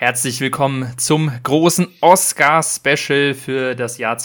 Herzlich willkommen zum großen Oscar-Special für das Jahr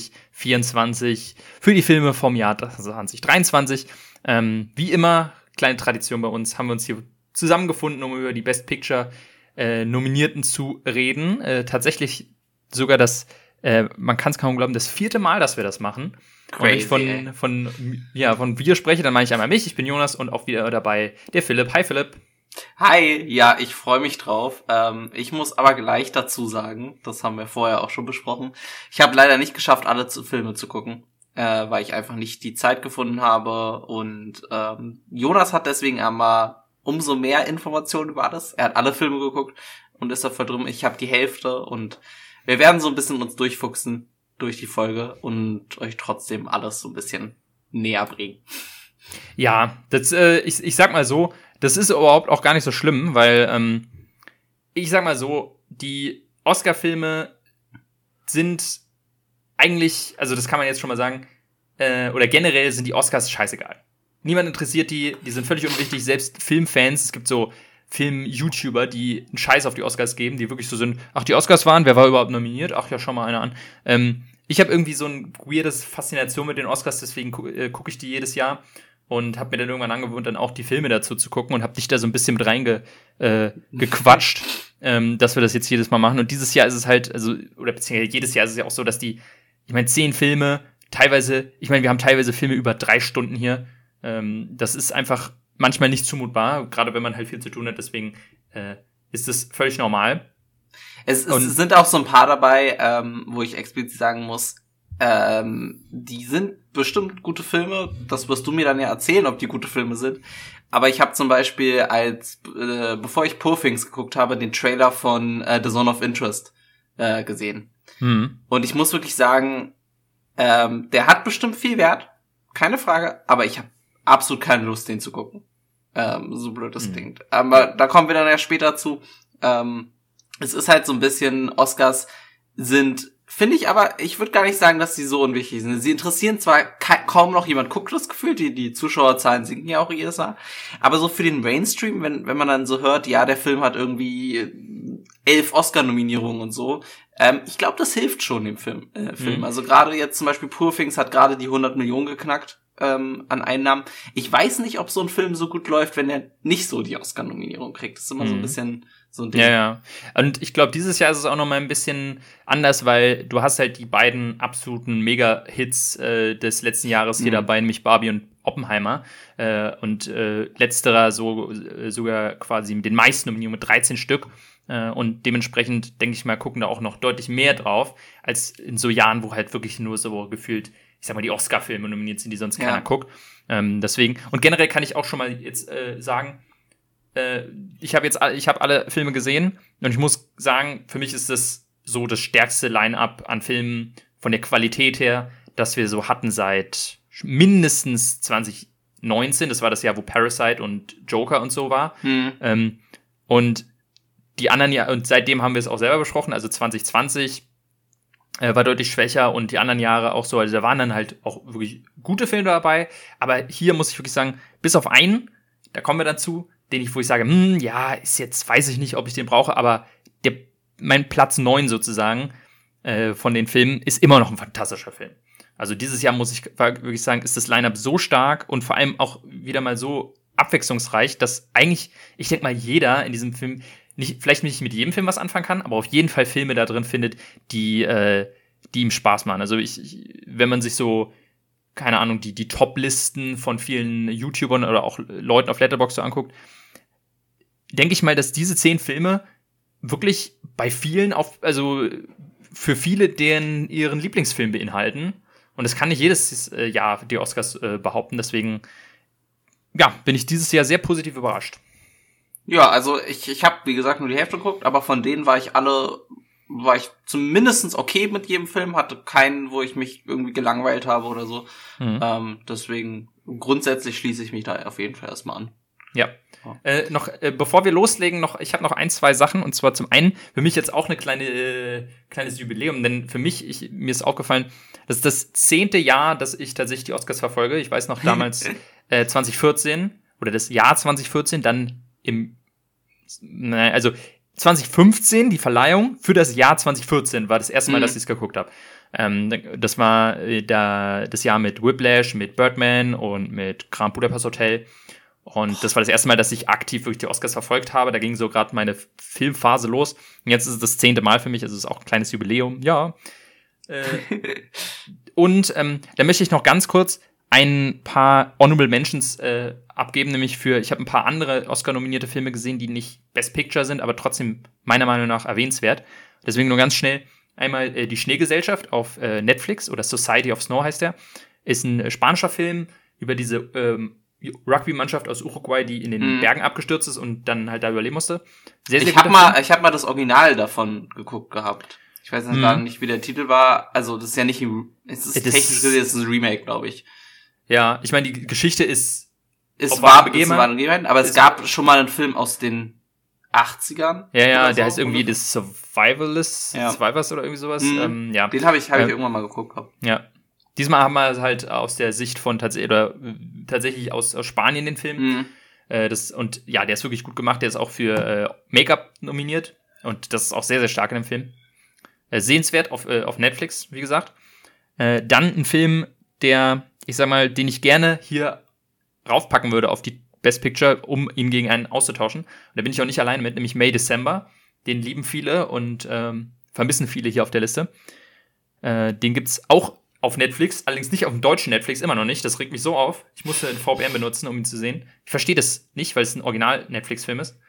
2024, für die Filme vom Jahr 2023. Wie immer, kleine Tradition bei uns, haben wir uns hier zusammengefunden, um über die Best Picture Nominierten zu reden. Tatsächlich sogar man kann es kaum glauben, das 4. Mal, dass wir das machen. Crazy, und von wir spreche, dann meine ich einmal mich, ich bin Jonas und auch wieder dabei der Philipp. Hi Philipp. Hi, ja, ich freue mich drauf. Ich muss aber gleich dazu sagen, das haben wir vorher auch schon besprochen, ich habe leider nicht geschafft, alle Filme zu gucken, weil ich einfach nicht die Zeit gefunden habe und Jonas hat deswegen einmal umso mehr Informationen über alles. Er hat alle Filme geguckt und ist da voll drin. Ich habe die Hälfte und wir werden so ein bisschen uns durchfuchsen durch die Folge und euch trotzdem alles so ein bisschen näher bringen. Ja, ich sag mal so, das ist überhaupt auch gar nicht so schlimm, weil ich sag mal so, die Oscar-Filme sind eigentlich, also das kann man jetzt schon mal sagen, oder generell sind die Oscars scheißegal. Niemand interessiert die sind völlig unwichtig, selbst Filmfans, es gibt so Film-YouTuber, die einen Scheiß auf die Oscars geben, die wirklich so sind, ach, die Oscars waren, wer war überhaupt nominiert? Ach ja, schau mal einer an. Ich habe irgendwie so ein weirdes Faszination mit den Oscars, deswegen gucke ich die jedes Jahr. Und habe mir dann irgendwann angewöhnt, dann auch die Filme dazu zu gucken und habe dich da so ein bisschen mit reingequatscht, dass wir das jetzt jedes Mal machen. Und dieses Jahr ist es halt, oder beziehungsweise jedes Jahr ist es ja auch so, dass 10 Filme, wir haben teilweise Filme über 3 Stunden hier. Das ist einfach manchmal nicht zumutbar, gerade wenn man halt viel zu tun hat, deswegen ist das völlig normal. Es sind auch so ein paar dabei, wo ich explizit sagen muss, die sind bestimmt gute Filme, das wirst du mir dann ja erzählen, ob die gute Filme sind, aber ich habe zum Beispiel bevor ich Poor Things geguckt habe, den Trailer von The Zone of Interest gesehen. Und ich muss wirklich sagen, der hat bestimmt viel Wert, keine Frage, aber ich habe absolut keine Lust, den zu gucken. So blöd das klingt. Aber da kommen wir dann ja später zu. Es ist halt so ein bisschen, Oscars sind, finde ich, aber ich würde gar nicht sagen, dass sie so unwichtig sind. Sie interessieren zwar kaum noch jemand guckt, das Gefühl, die Zuschauerzahlen sinken ja auch jedes Jahr, aber so für den Mainstream, wenn man dann so hört, ja, der Film hat irgendwie 11 Oscar-Nominierungen und so, ich glaube, das hilft schon dem Film. Also gerade jetzt zum Beispiel Poor Things hat gerade die 100 Millionen geknackt an Einnahmen. Ich weiß nicht, ob so ein Film so gut läuft, wenn er nicht so die Oscar-Nominierung kriegt. Das ist immer so ein bisschen so ein Ding. Ja. Und ich glaube, dieses Jahr ist es auch noch mal ein bisschen anders, weil du hast halt die beiden absoluten Mega-Hits des letzten Jahres hier dabei, nämlich Barbie und Oppenheimer. Und letzterer sogar quasi mit den meisten Nominierungen mit 13 Stück. Und dementsprechend, denke ich mal, gucken da auch noch deutlich mehr drauf, als in so Jahren, wo halt wirklich nur so gefühlt, ich sag mal, die Oscar-Filme nominiert sind, die sonst keiner guckt. Deswegen, und generell kann ich auch schon mal jetzt sagen, ich habe alle Filme gesehen und ich muss sagen, für mich ist das so das stärkste Line-Up an Filmen von der Qualität her, das wir so hatten seit mindestens 2019. Das war das Jahr, wo Parasite und Joker und so war. Und die anderen Jahre, und seitdem haben wir es auch selber besprochen, also 2020 war deutlich schwächer und die anderen Jahre auch so, also da waren dann halt auch wirklich gute Filme dabei, aber hier muss ich wirklich sagen, bis auf einen, da kommen wir dann zu, wo ich sage, ist jetzt, weiß ich nicht, ob ich den brauche, aber mein Platz 9 sozusagen von den Filmen ist immer noch ein fantastischer Film. Also dieses Jahr muss ich wirklich sagen, ist das Line-Up so stark und vor allem auch wieder mal so abwechslungsreich, dass eigentlich, ich denke mal, jeder in diesem Film vielleicht nicht mit jedem Film was anfangen kann, aber auf jeden Fall Filme da drin findet, die ihm Spaß machen. Also wenn man sich so, keine Ahnung, die Top-Listen von vielen YouTubern oder auch Leuten auf Letterboxd so anguckt, denke ich mal, dass diese 10 Filme wirklich bei vielen für viele ihren Lieblingsfilm beinhalten. Und das kann nicht jedes Jahr die Oscars behaupten. Deswegen, bin ich dieses Jahr sehr positiv überrascht. Ja, also ich habe, wie gesagt, nur die Hälfte geguckt, aber von denen war ich zumindest okay mit jedem Film, hatte keinen, wo ich mich irgendwie gelangweilt habe oder so. Deswegen grundsätzlich schließe ich mich da auf jeden Fall erstmal an. Ja. Bevor wir loslegen, ich habe noch 1, 2 Sachen. Und zwar zum einen für mich jetzt auch eine kleines Jubiläum, denn für mich, mir ist aufgefallen, das ist das 10. Jahr, dass ich tatsächlich die Oscars verfolge. Ich weiß noch damals 2014 oder das Jahr 2014, dann 2015 die Verleihung für das Jahr 2014 war das erste Mal, dass ich es geguckt habe. Das war das Jahr mit Whiplash, mit Birdman und mit Grand Budapest Hotel. Und das war das erste Mal, dass ich aktiv wirklich die Oscars verfolgt habe. Da ging so gerade meine Filmphase los. Und jetzt ist es das 10. Mal für mich. Also es ist auch ein kleines Jubiläum. Ja. Und da möchte ich noch ganz kurz ein paar Honorable Mentions abgeben. Nämlich ich habe ein paar andere Oscar-nominierte Filme gesehen, die nicht Best Picture sind, aber trotzdem meiner Meinung nach erwähnenswert. Deswegen nur ganz schnell. Einmal die Schneegesellschaft auf Netflix oder Society of Snow heißt der. Ist ein spanischer Film über diese Rugby-Mannschaft aus Uruguay, die in den Bergen abgestürzt ist und dann halt da überleben musste. Sehr, sehr ich habe mal das Original davon geguckt gehabt. Ich weiß jetzt gerade nicht, wie der Titel war. Also das ist ja nicht technisch gesehen, es ist ein Remake, glaube ich. Ja, ich meine, die Geschichte ist wahr Begebenheiten, aber es gab schon mal einen Film aus den 80ern. Ja, der heißt irgendwie das Survivors oder irgendwie sowas. Den habe ich irgendwann mal geguckt. Ja. Diesmal haben wir halt aus der Sicht von tatsächlich aus Spanien den Film. Der ist wirklich gut gemacht. Der ist auch für Make-up nominiert. Und das ist auch sehr, sehr stark in dem Film. Sehenswert auf Netflix, wie gesagt. Dann ein Film, den ich gerne hier raufpacken würde auf die Best Picture, um ihn gegen einen auszutauschen. Und da bin ich auch nicht alleine mit, nämlich May December. Den lieben viele und vermissen viele hier auf der Liste. Den gibt's auch auf Netflix, allerdings nicht auf dem deutschen Netflix, immer noch nicht. Das regt mich so auf. Ich musste einen VPN benutzen, um ihn zu sehen. Ich verstehe das nicht, weil es ein Original-Netflix-Film ist.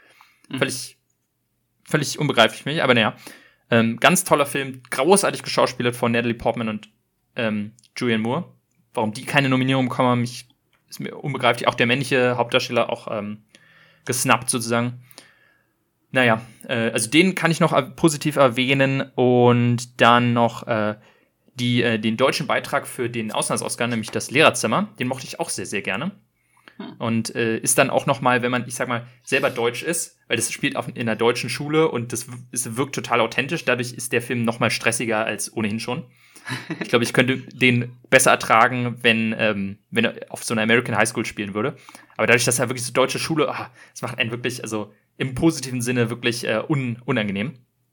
Völlig unbegreiflich für mich, aber naja. Ganz toller Film, großartig geschauspielert von Natalie Portman und Julianne Moore. Warum die keine Nominierung bekommen haben, ist mir unbegreiflich. Auch der männliche Hauptdarsteller auch gesnappt sozusagen. Naja, also den kann ich noch positiv erwähnen und dann noch den deutschen Beitrag für den Auslands-Oscar, nämlich das Lehrerzimmer, den mochte ich auch sehr, sehr gerne. Und ist dann auch noch mal, wenn man, selber deutsch ist, weil das spielt in einer deutschen Schule und es wirkt total authentisch, dadurch ist der Film noch mal stressiger als ohnehin schon. Ich glaube, ich könnte den besser ertragen, wenn er auf so einer American High School spielen würde. Aber dadurch, dass er wirklich so deutsche Schule, das macht einen wirklich, also im positiven Sinne wirklich unangenehm.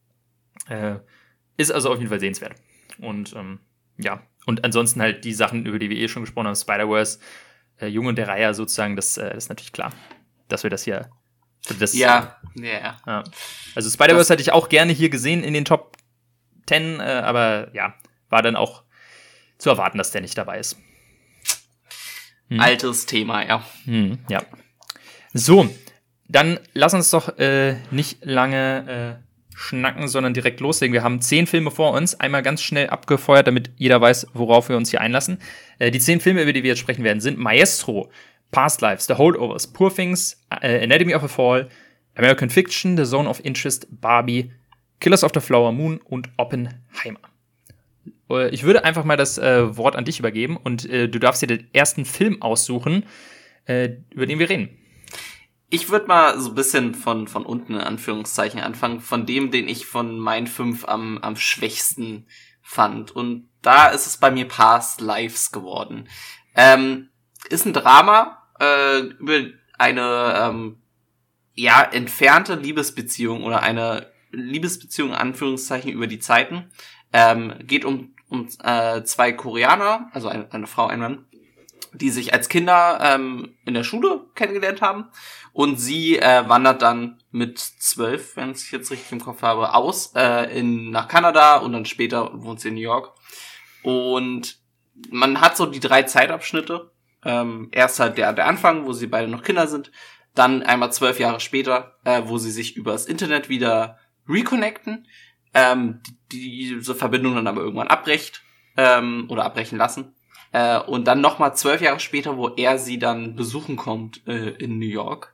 Ist also auf jeden Fall sehenswert. Und und ansonsten halt die Sachen, über die wir schon gesprochen haben, Spider-Verse, Junge und der Reiher sozusagen, das ist natürlich klar, dass wir das hier Ja. Also Spider-Verse hätte ich auch gerne hier gesehen in den Top 10, aber ja, war dann auch zu erwarten, dass der nicht dabei ist. Altes Thema, ja. Ja. So, dann lass uns doch nicht lange schnacken, sondern direkt loslegen. Wir haben 10 Filme vor uns, einmal ganz schnell abgefeuert, damit jeder weiß, worauf wir uns hier einlassen. Die 10 Filme, über die wir jetzt sprechen werden, sind Maestro, Past Lives, The Holdovers, Poor Things, Anatomy of a Fall, American Fiction, The Zone of Interest, Barbie, Killers of the Flower Moon und Oppenheimer. Ich würde einfach mal das Wort an dich übergeben und du darfst dir den ersten Film aussuchen, über den wir reden. Ich würde mal so ein bisschen von unten in Anführungszeichen anfangen, von dem, den ich von meinen 5 am schwächsten fand. Und da ist es bei mir Past Lives geworden. Ist ein Drama über eine entfernte Liebesbeziehung oder eine Liebesbeziehung in Anführungszeichen über die Zeiten. Geht um 2 Koreaner, also eine Frau, ein Mann, die sich als Kinder in der Schule kennengelernt haben. Und sie wandert dann mit 12, wenn ich jetzt richtig im Kopf habe, nach Kanada und dann später wohnt sie in New York. Und man hat so die 3 Zeitabschnitte. Erst halt der Anfang, wo sie beide noch Kinder sind. Dann einmal 12 Jahre später, wo sie sich übers Internet wieder reconnecten. Diese Verbindung dann aber irgendwann abbricht oder abbrechen lassen. Und dann nochmal 12 Jahre später, wo er sie dann besuchen kommt in New York.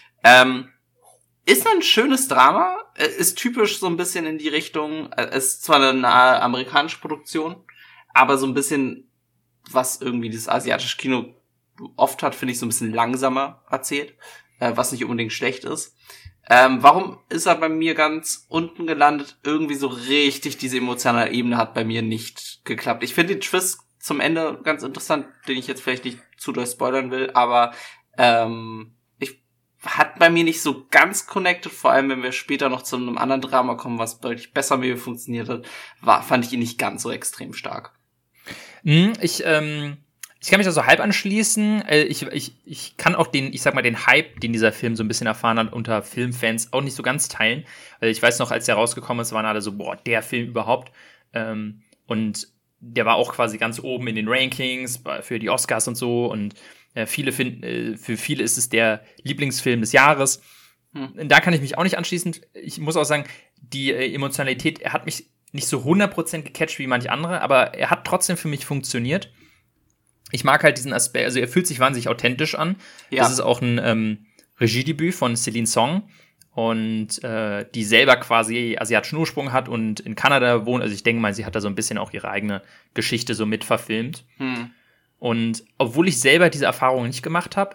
Ist ein schönes Drama, ist typisch so ein bisschen in die Richtung, ist zwar eine amerikanische Produktion, aber so ein bisschen, was irgendwie das asiatische Kino oft hat, finde ich so ein bisschen langsamer erzählt, was nicht unbedingt schlecht ist. Warum ist er bei mir ganz unten gelandet? Irgendwie so richtig diese emotionale Ebene hat bei mir nicht geklappt. Ich finde den Twist zum Ende ganz interessant, den ich jetzt vielleicht nicht zu doll spoilern will, aber ich hat bei mir nicht so ganz connected, vor allem wenn wir später noch zu einem anderen Drama kommen, was deutlich besser mit mir funktioniert hat, fand ich ihn nicht ganz so extrem stark. Ich kann mich da so halb anschließen. Ich kann auch den Hype, den dieser Film so ein bisschen erfahren hat, unter Filmfans auch nicht so ganz teilen. Ich weiß noch, als der rausgekommen ist, waren alle so, boah, der Film überhaupt. Und der war auch quasi ganz oben in den Rankings für die Oscars und so. Und für viele ist es der Lieblingsfilm des Jahres. Da kann ich mich auch nicht anschließen. Ich muss auch sagen, die Emotionalität, er hat mich nicht so 100% gecatcht wie manche andere, aber er hat trotzdem für mich funktioniert. Ich mag halt diesen Aspekt, also er fühlt sich wahnsinnig authentisch an. Ja. Das ist auch ein Regiedebüt von Celine Song und die selber quasi asiatischen Ursprung hat und in Kanada wohnt. Also ich denke mal, sie hat da so ein bisschen auch ihre eigene Geschichte so mit verfilmt. Und obwohl ich selber diese Erfahrung nicht gemacht habe,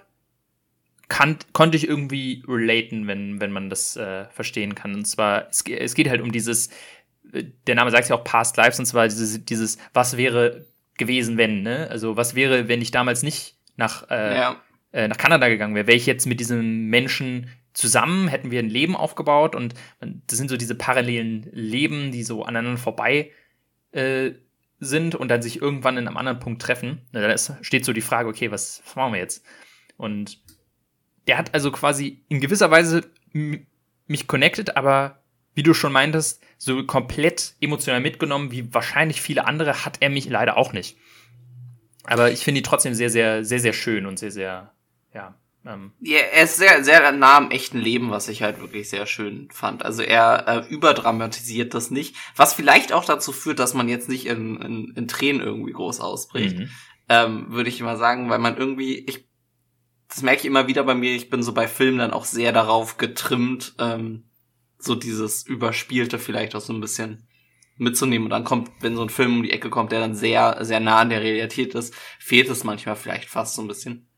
konnte ich irgendwie relaten, wenn man das verstehen kann. Und zwar, es geht halt um dieses, der Name sagt ja auch Past Lives, und zwar dieses was wäre gewesen, wenn, ne? Also was wäre, wenn ich damals nicht nach Kanada gegangen wäre? Wäre ich jetzt mit diesem Menschen zusammen, hätten wir ein Leben aufgebaut, und das sind so diese parallelen Leben, die so aneinander vorbei sind und dann sich irgendwann in einem anderen Punkt treffen. Da steht so die Frage, okay, was machen wir jetzt? Und der hat also quasi in gewisser Weise mich connected, aber wie du schon meintest, so komplett emotional mitgenommen, wie wahrscheinlich viele andere, hat er mich leider auch nicht. Aber ich finde ihn trotzdem sehr, sehr, sehr, sehr schön und sehr, sehr, ja. Ja, er ist sehr, sehr nah am echten Leben, was ich halt wirklich sehr schön fand. Also er überdramatisiert das nicht, was vielleicht auch dazu führt, dass man jetzt nicht in Tränen irgendwie groß ausbricht, würde ich immer sagen, weil man irgendwie, das merke ich immer wieder bei mir, ich bin so bei Filmen dann auch sehr darauf getrimmt, so dieses Überspielte vielleicht auch so ein bisschen mitzunehmen. Und dann kommt, wenn so ein Film um die Ecke kommt, der dann sehr, sehr nah an der Realität ist, fehlt es manchmal vielleicht fast so ein bisschen.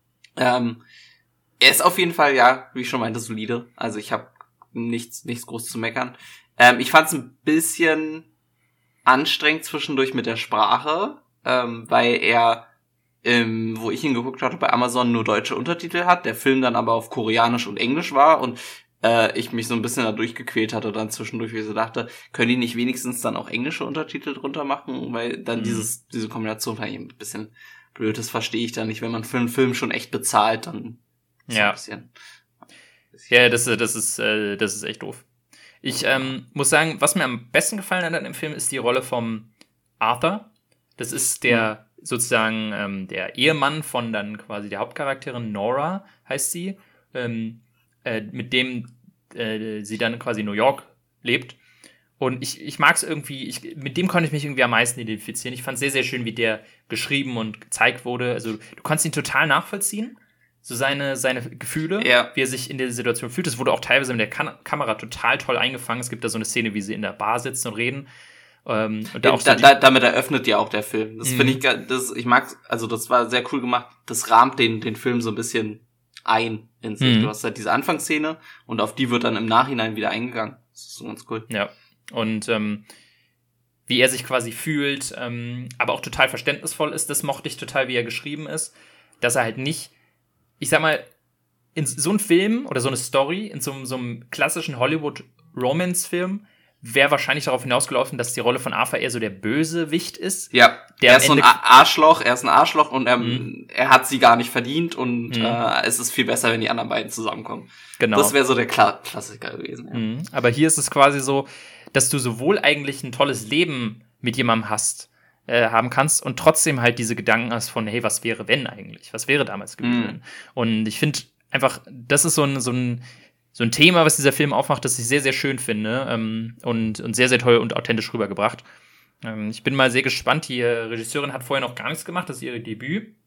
Er ist auf jeden Fall, ja, wie ich schon meinte, solide. Also ich habe nichts groß zu meckern. Ich fand es ein bisschen anstrengend zwischendurch mit der Sprache, weil er, wo ich ihn geguckt hatte, bei Amazon nur deutsche Untertitel hat, der Film dann aber auf Koreanisch und Englisch war und ich mich so ein bisschen da durchgequält hatte dann zwischendurch, wie ich so dachte, können die nicht wenigstens dann auch englische Untertitel drunter machen, weil dann diese Kombination fand ich ein bisschen blöd, das verstehe ich dann nicht, wenn man für einen Film schon echt bezahlt, dann ist ein bisschen. Ja, das ist echt doof. Ich muss sagen, was mir am besten gefallen hat an dem Film, ist die Rolle vom Arthur. Das ist der sozusagen der Ehemann von dann quasi der Hauptcharakterin, Nora heißt sie, mit dem sie dann quasi in New York lebt. Und ich mag es irgendwie, mit dem konnte ich mich irgendwie am meisten identifizieren. Ich fand es sehr, sehr schön, wie der geschrieben und gezeigt wurde. Also du konntest ihn total nachvollziehen, so seine Gefühle, wie er sich in der Situation fühlt. Das wurde auch teilweise mit der Kamera total toll eingefangen. Es gibt da so eine Szene, wie sie in der Bar sitzen und reden. Und da auch damit eröffnet ja auch der Film. Das finde ich, ich mag, also das war sehr cool gemacht. Das rahmt den Film so ein bisschen ein in sich. Du hast halt diese Anfangsszene und auf die wird dann im Nachhinein wieder eingegangen. Das ist so ganz cool. Ja. Und wie er sich quasi fühlt, aber auch total verständnisvoll ist, das mochte ich total, wie er geschrieben ist, dass er halt nicht, ich sag mal, in so einem Film oder so eine Story, in so einem klassischen Hollywood-Romance-Film, wäre wahrscheinlich darauf hinausgelaufen, dass die Rolle von Arthur eher so der Bösewicht ist. Ja, er ist so ein Arschloch, und er hat sie gar nicht verdient und es ist viel besser, wenn die anderen beiden zusammenkommen. Genau. Das wäre so der Klassiker gewesen. Ja. Aber hier ist es quasi so, dass du sowohl eigentlich ein tolles Leben mit jemandem haben kannst und trotzdem halt diese Gedanken hast von, hey, was wäre wenn eigentlich? Was wäre damals gewesen? Und ich finde einfach, das ist so ein Thema, was dieser Film aufmacht, das ich sehr, sehr schön finde und sehr, sehr toll und authentisch rübergebracht. Ich bin mal sehr gespannt. Die Regisseurin hat vorher noch gar nichts gemacht, das ist ihr Debüt.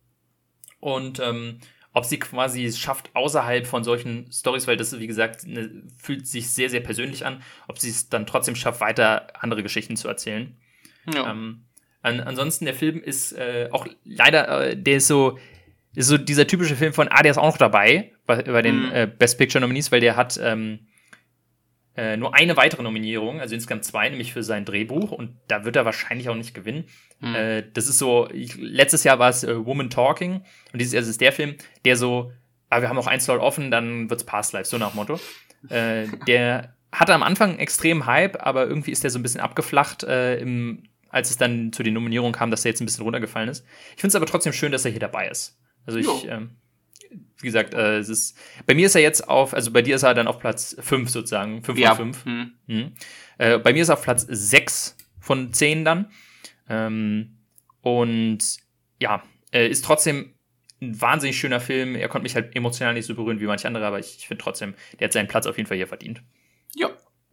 Und ob sie quasi es schafft, außerhalb von solchen Storys, weil das, wie gesagt, fühlt sich sehr, sehr persönlich an, ob sie es dann trotzdem schafft, weiter andere Geschichten zu erzählen. Ja. Ansonsten, der Film ist auch leider, der ist so dieser typische Film von, der ist auch noch dabei bei den Best Picture Nominees, weil der hat nur eine weitere Nominierung, also insgesamt 2, nämlich für sein Drehbuch, und da wird er wahrscheinlich auch nicht gewinnen. Das ist so, letztes Jahr war es Woman Talking, und dieses Jahr ist es der Film, der so aber wir haben auch ein Slot offen, dann wird's Past Lives, so nach Motto. Der hatte am Anfang einen extremen Hype, aber irgendwie ist der so ein bisschen abgeflacht, als es dann zu den Nominierungen kam, dass der jetzt ein bisschen runtergefallen ist. Ich finde es aber trotzdem schön, dass er hier dabei ist. Also wie gesagt, bei mir ist er jetzt also bei dir ist er dann auf Platz 5 sozusagen, 5 von 5. Bei mir ist er auf Platz 6 von 10 dann. Und ja, ist trotzdem ein wahnsinnig schöner Film. Er konnte mich halt emotional nicht so berühren wie manche andere, aber ich finde trotzdem, der hat seinen Platz auf jeden Fall hier verdient. Ja.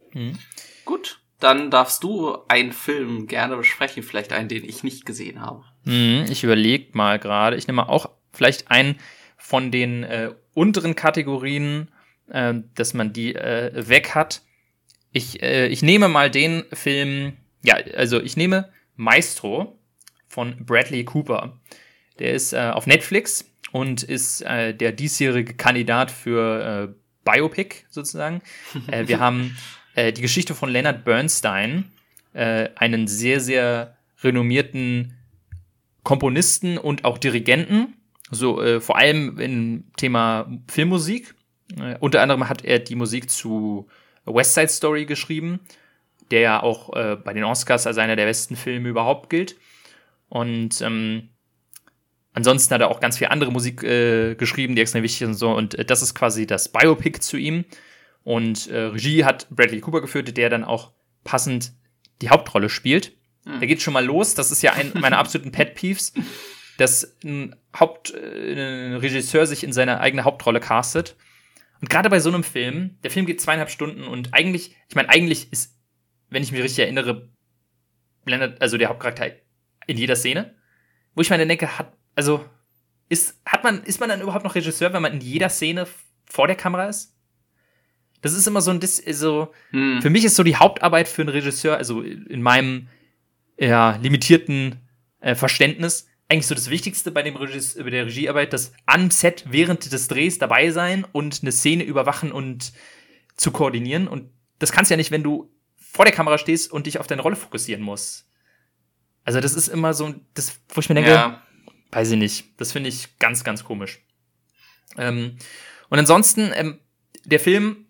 Gut, dann darfst du einen Film gerne besprechen, vielleicht einen, den ich nicht gesehen habe. Ich überlege mal gerade. Ich nehme mal auch vielleicht einen von den unteren Kategorien, dass man die weg hat. Ich nehme mal den Film, also ich nehme Maestro von Bradley Cooper. Der ist auf Netflix und ist der diesjährige Kandidat für Biopic sozusagen. Wir haben die Geschichte von Leonard Bernstein, einen sehr, sehr renommierten Komponisten und auch Dirigenten, so vor allem im Thema Filmmusik. Unter anderem hat er die Musik zu West Side Story geschrieben, der ja auch bei den Oscars als einer der besten Filme überhaupt gilt. Und ansonsten hat er auch ganz viel andere Musik geschrieben, die extrem wichtig sind und so. Und das ist quasi das Biopic zu ihm. Und Regie hat Bradley Cooper geführt, der dann auch passend die Hauptrolle spielt. Da geht's schon mal los. Das ist ja ein meiner absoluten Pet Peeves, dass ein Regisseur sich in seine eigene Hauptrolle castet. Und gerade bei so einem Film, der Film geht 2,5 Stunden und eigentlich ist, wenn ich mich richtig erinnere, also der Hauptcharakter in jeder Szene, wo ich mir dann denke, ist man dann überhaupt noch Regisseur, wenn man in jeder Szene vor der Kamera ist? Das ist immer für mich ist so die Hauptarbeit für einen Regisseur, also in meinem limitierten Verständnis, eigentlich so das Wichtigste bei der Regiearbeit, das am Set während des Drehs dabei sein und eine Szene überwachen und zu koordinieren. Und das kannst du ja nicht, wenn du vor der Kamera stehst und dich auf deine Rolle fokussieren musst. Also das ist immer so, wo ich mir denke, weiß ich nicht, das finde ich ganz, ganz komisch. Und ansonsten, der Film,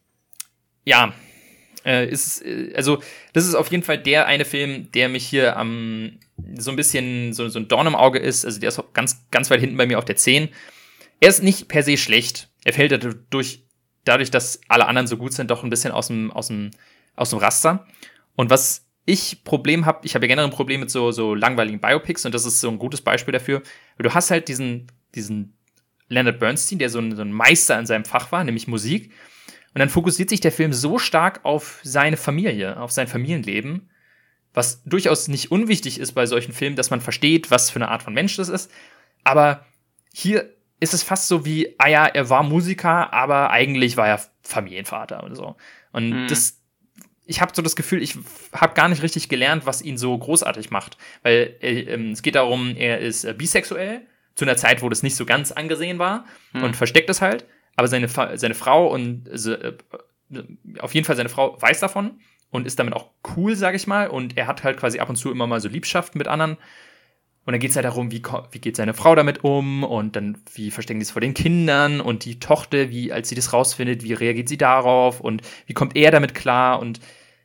das ist auf jeden Fall der eine Film, der mich hier so ein bisschen so ein Dorn im Auge ist. Also der ist auch ganz, ganz weit hinten bei mir auf der 10. Er ist nicht per se schlecht. Er fällt dadurch, dass alle anderen so gut sind, doch ein bisschen aus dem Raster. Und was ich Problem habe, ich habe ja generell ein Problem mit so langweiligen Biopics und das ist so ein gutes Beispiel dafür. Weil du hast halt diesen Leonard Bernstein, der so ein Meister in seinem Fach war, nämlich Musik. Und dann fokussiert sich der Film so stark auf seine Familie, auf sein Familienleben, was durchaus nicht unwichtig ist bei solchen Filmen, dass man versteht, was für eine Art von Mensch das ist. Aber hier ist es fast so wie, er war Musiker, aber eigentlich war er Familienvater oder so. Und ich habe so das Gefühl, ich habe gar nicht richtig gelernt, was ihn so großartig macht. Weil es geht darum, er ist bisexuell, zu einer Zeit, wo das nicht so ganz angesehen war und versteckt es halt. Aber seine Frau und auf jeden Fall seine Frau weiß davon und ist damit auch cool, sag ich mal. Und er hat halt quasi ab und zu immer mal so Liebschaften mit anderen. Und dann geht's halt darum, wie geht seine Frau damit um und dann, wie verstecken die es vor den Kindern und die Tochter, als sie das rausfindet, wie reagiert sie darauf und wie kommt er damit klar und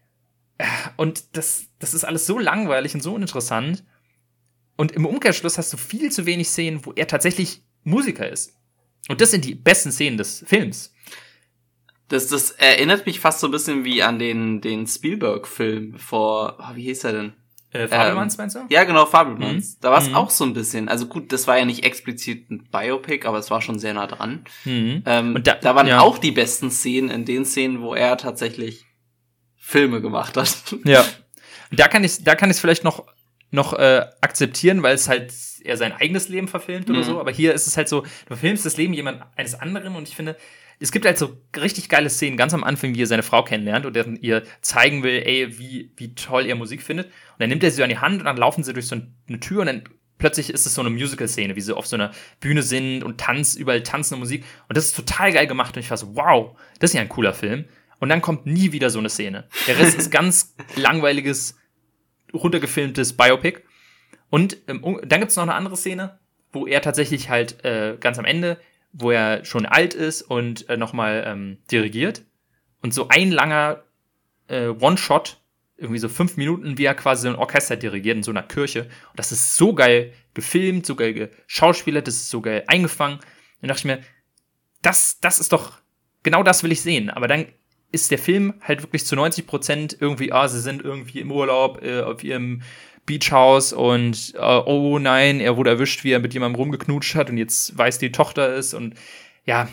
das ist alles so langweilig und so uninteressant. Und im Umkehrschluss hast du viel zu wenig Szenen, wo er tatsächlich Musiker ist. Und das sind die besten Szenen des Films. Das erinnert mich fast so ein bisschen wie an den Spielberg-Film wie hieß er denn? Fabelmanns, meinst du? Ja, genau, Fabelmanns. Da war es auch so ein bisschen. Also gut, das war ja nicht explizit ein Biopic, aber es war schon sehr nah dran. Und da waren auch die besten Szenen in den Szenen, wo er tatsächlich Filme gemacht hat. Ja. Da kann ich vielleicht noch akzeptieren, weil es halt er sein eigenes Leben verfilmt oder so. Aber hier ist es halt so, du verfilmst das Leben eines anderen und ich finde, es gibt halt so richtig geile Szenen, ganz am Anfang, wie er seine Frau kennenlernt und er ihr zeigen will, wie toll er Musik findet. Und dann nimmt er sie an die Hand und dann laufen sie durch so eine Tür und dann plötzlich ist es so eine Musical-Szene, wie sie auf so einer Bühne sind und überall tanzende Musik. Und das ist total geil gemacht und ich war so, wow, das ist ja ein cooler Film. Und dann kommt nie wieder so eine Szene. Der Rest ist ganz langweiliges, runtergefilmtes Biopic. Und dann gibt's noch eine andere Szene, wo er tatsächlich halt ganz am Ende wo er schon alt ist und nochmal dirigiert. Und so ein langer One-Shot, irgendwie so 5 Minuten, wie er quasi so ein Orchester dirigiert in so einer Kirche. Und das ist so geil gefilmt, so geil geschauspielert, das ist so geil eingefangen. Dann dachte ich mir, das ist doch, genau das will ich sehen. Aber dann ist der Film halt wirklich zu 90% irgendwie, sie sind irgendwie im Urlaub auf ihrem Beachhaus und oh nein, er wurde erwischt, wie er mit jemandem rumgeknutscht hat und jetzt weiß die Tochter ist und ja,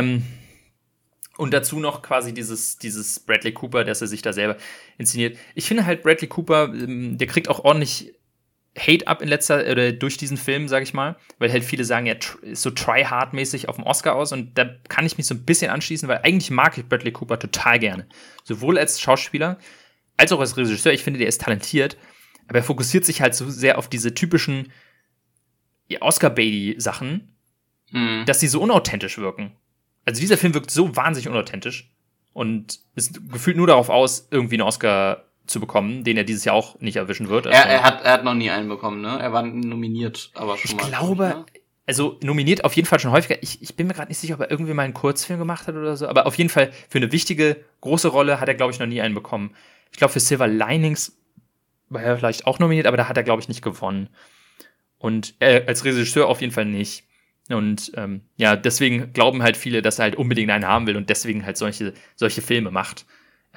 und dazu noch quasi dieses Bradley Cooper, dass er sich da selber inszeniert. Ich finde halt Bradley Cooper, der kriegt auch ordentlich Hate ab durch diesen Film, sag ich mal, weil halt viele sagen, er ist so try-hard-mäßig auf dem Oscar aus und da kann ich mich so ein bisschen anschließen, weil eigentlich mag ich Bradley Cooper total gerne. Sowohl als Schauspieler als auch als Regisseur. Ich finde, der ist talentiert, aber er fokussiert sich halt so sehr auf diese typischen Oscar-Baity-Sachen, dass die so unauthentisch wirken. Also dieser Film wirkt so wahnsinnig unauthentisch und ist gefühlt nur darauf aus, irgendwie einen Oscar zu bekommen, den er dieses Jahr auch nicht erwischen wird. Also er hat noch nie einen bekommen, ne? Er war nominiert, aber schon mal. Ich glaube, also nominiert auf jeden Fall schon häufiger. Ich bin mir gerade nicht sicher, ob er irgendwie mal einen Kurzfilm gemacht hat oder so, aber auf jeden Fall für eine wichtige, große Rolle hat er, glaube ich, noch nie einen bekommen. Ich glaube, für Silver Linings war er vielleicht auch nominiert, aber da hat er, glaube ich, nicht gewonnen. Und als Regisseur auf jeden Fall nicht. Und deswegen glauben halt viele, dass er halt unbedingt einen haben will und deswegen halt solche Filme macht.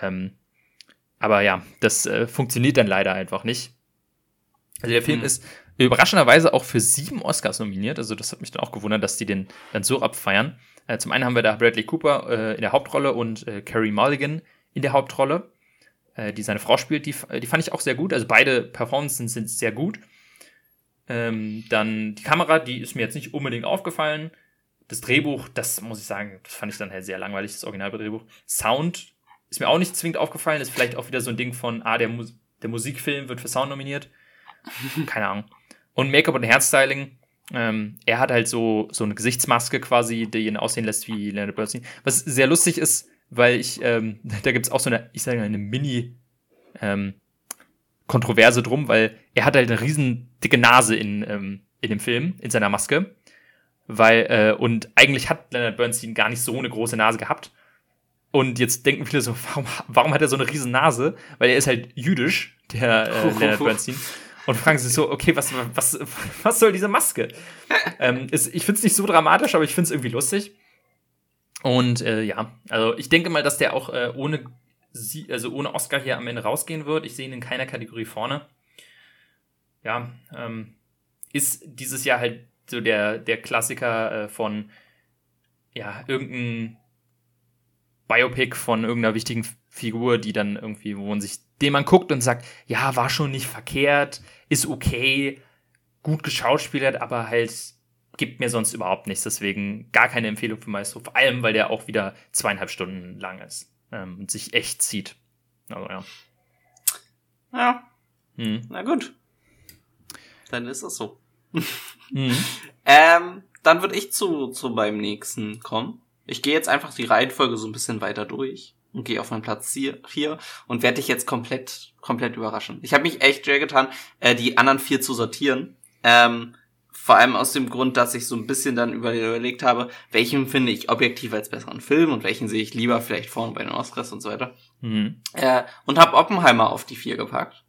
Aber ja, das funktioniert dann leider einfach nicht. Also der Film ist überraschenderweise auch für 7 Oscars nominiert. Also das hat mich dann auch gewundert, dass die den dann so abfeiern. Zum einen haben wir da Bradley Cooper in der Hauptrolle und Carey Mulligan in der Hauptrolle, die seine Frau spielt. Die fand ich auch sehr gut. Also beide Performances sind sehr gut. Dann die Kamera, die ist mir jetzt nicht unbedingt aufgefallen. Das Drehbuch, das muss ich sagen, das fand ich dann halt sehr langweilig, das Originaldrehbuch. Sound ist mir auch nicht zwingend aufgefallen, ist vielleicht auch wieder so ein Ding von, der Musikfilm wird für Sound nominiert. Keine Ahnung. Und Make-up und Hairstyling, er hat halt so eine Gesichtsmaske quasi, die ihn aussehen lässt wie Leonard Bernstein. Was sehr lustig ist, weil da gibt's auch so eine Mini, Kontroverse drum, weil er hat halt eine riesen dicke Nase in dem Film, in seiner Maske. Und eigentlich hat Leonard Bernstein gar nicht so eine große Nase gehabt. Und jetzt denken viele so, warum hat er so eine riesen Nase? Weil er ist halt jüdisch, der Leonard Bernstein. Und fragen sich so, okay, was soll diese Maske? Ich find's nicht so dramatisch, aber ich find's irgendwie lustig. Und also ich denke mal, dass der auch ohne Oscar hier am Ende rausgehen wird. Ich sehe ihn in keiner Kategorie vorne. Ja, ist dieses Jahr halt so der Klassiker von irgendein Biopic von irgendeiner wichtigen Figur, die dann irgendwie, den man guckt und sagt, ja, war schon nicht verkehrt, ist okay, gut geschauspielert, aber halt gibt mir sonst überhaupt nichts. Deswegen gar keine Empfehlung für Maestro, vor allem, weil der auch wieder 2,5 Stunden lang ist. Und sich echt zieht. Also, ja. Ja. Na gut. Dann ist das so. Dann würde ich zu beim nächsten kommen. Ich gehe jetzt einfach die Reihenfolge so ein bisschen weiter durch und gehe auf meinen Platz 4 und werde dich jetzt komplett überraschen. Ich habe mich echt schwer getan, die anderen 4 zu sortieren. Vor allem aus dem Grund, dass ich so ein bisschen dann überlegt habe, welchen finde ich objektiv als besseren Film und welchen sehe ich lieber vielleicht vorne bei den Oscars und so weiter. Und habe Oppenheimer auf die 4 gepackt.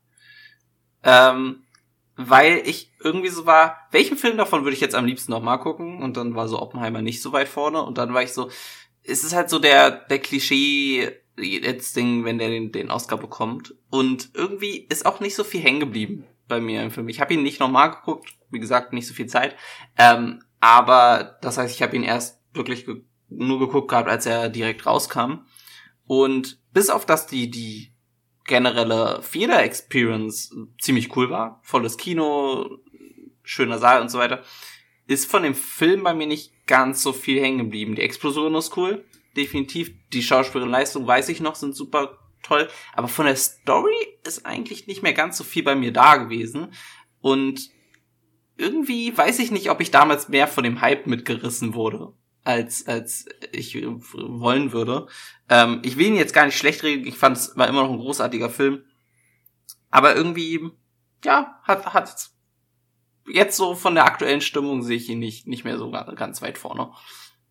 Weil ich irgendwie so war, welchen Film davon würde ich jetzt am liebsten noch mal gucken? Und dann war so Oppenheimer nicht so weit vorne. Und dann war ich so, es ist halt so der Klischee jetzt Ding, wenn der den Oscar bekommt. Und irgendwie ist auch nicht so viel hängen geblieben bei mir im Film. Ich habe ihn nicht nochmal geguckt, wie gesagt, nicht so viel Zeit. Aber das heißt, ich habe ihn erst wirklich nur geguckt gehabt, als er direkt rauskam. Und bis auf das die generelle Theater-Experience ziemlich cool war, volles Kino, schöner Saal und so weiter, ist von dem Film bei mir nicht ganz so viel hängen geblieben. Die Explosion ist cool, definitiv. Die Schauspielerin-Leistung, weiß ich noch, sind super toll. Aber von der Story ist eigentlich nicht mehr ganz so viel bei mir da gewesen. Und irgendwie weiß ich nicht, ob ich damals mehr von dem Hype mitgerissen wurde, als ich wollen würde. Ich will ihn jetzt gar nicht schlecht reden. Ich fand, es war immer noch ein großartiger Film. Aber irgendwie, ja, hat jetzt so von der aktuellen Stimmung sehe ich ihn nicht mehr so ganz weit vorne.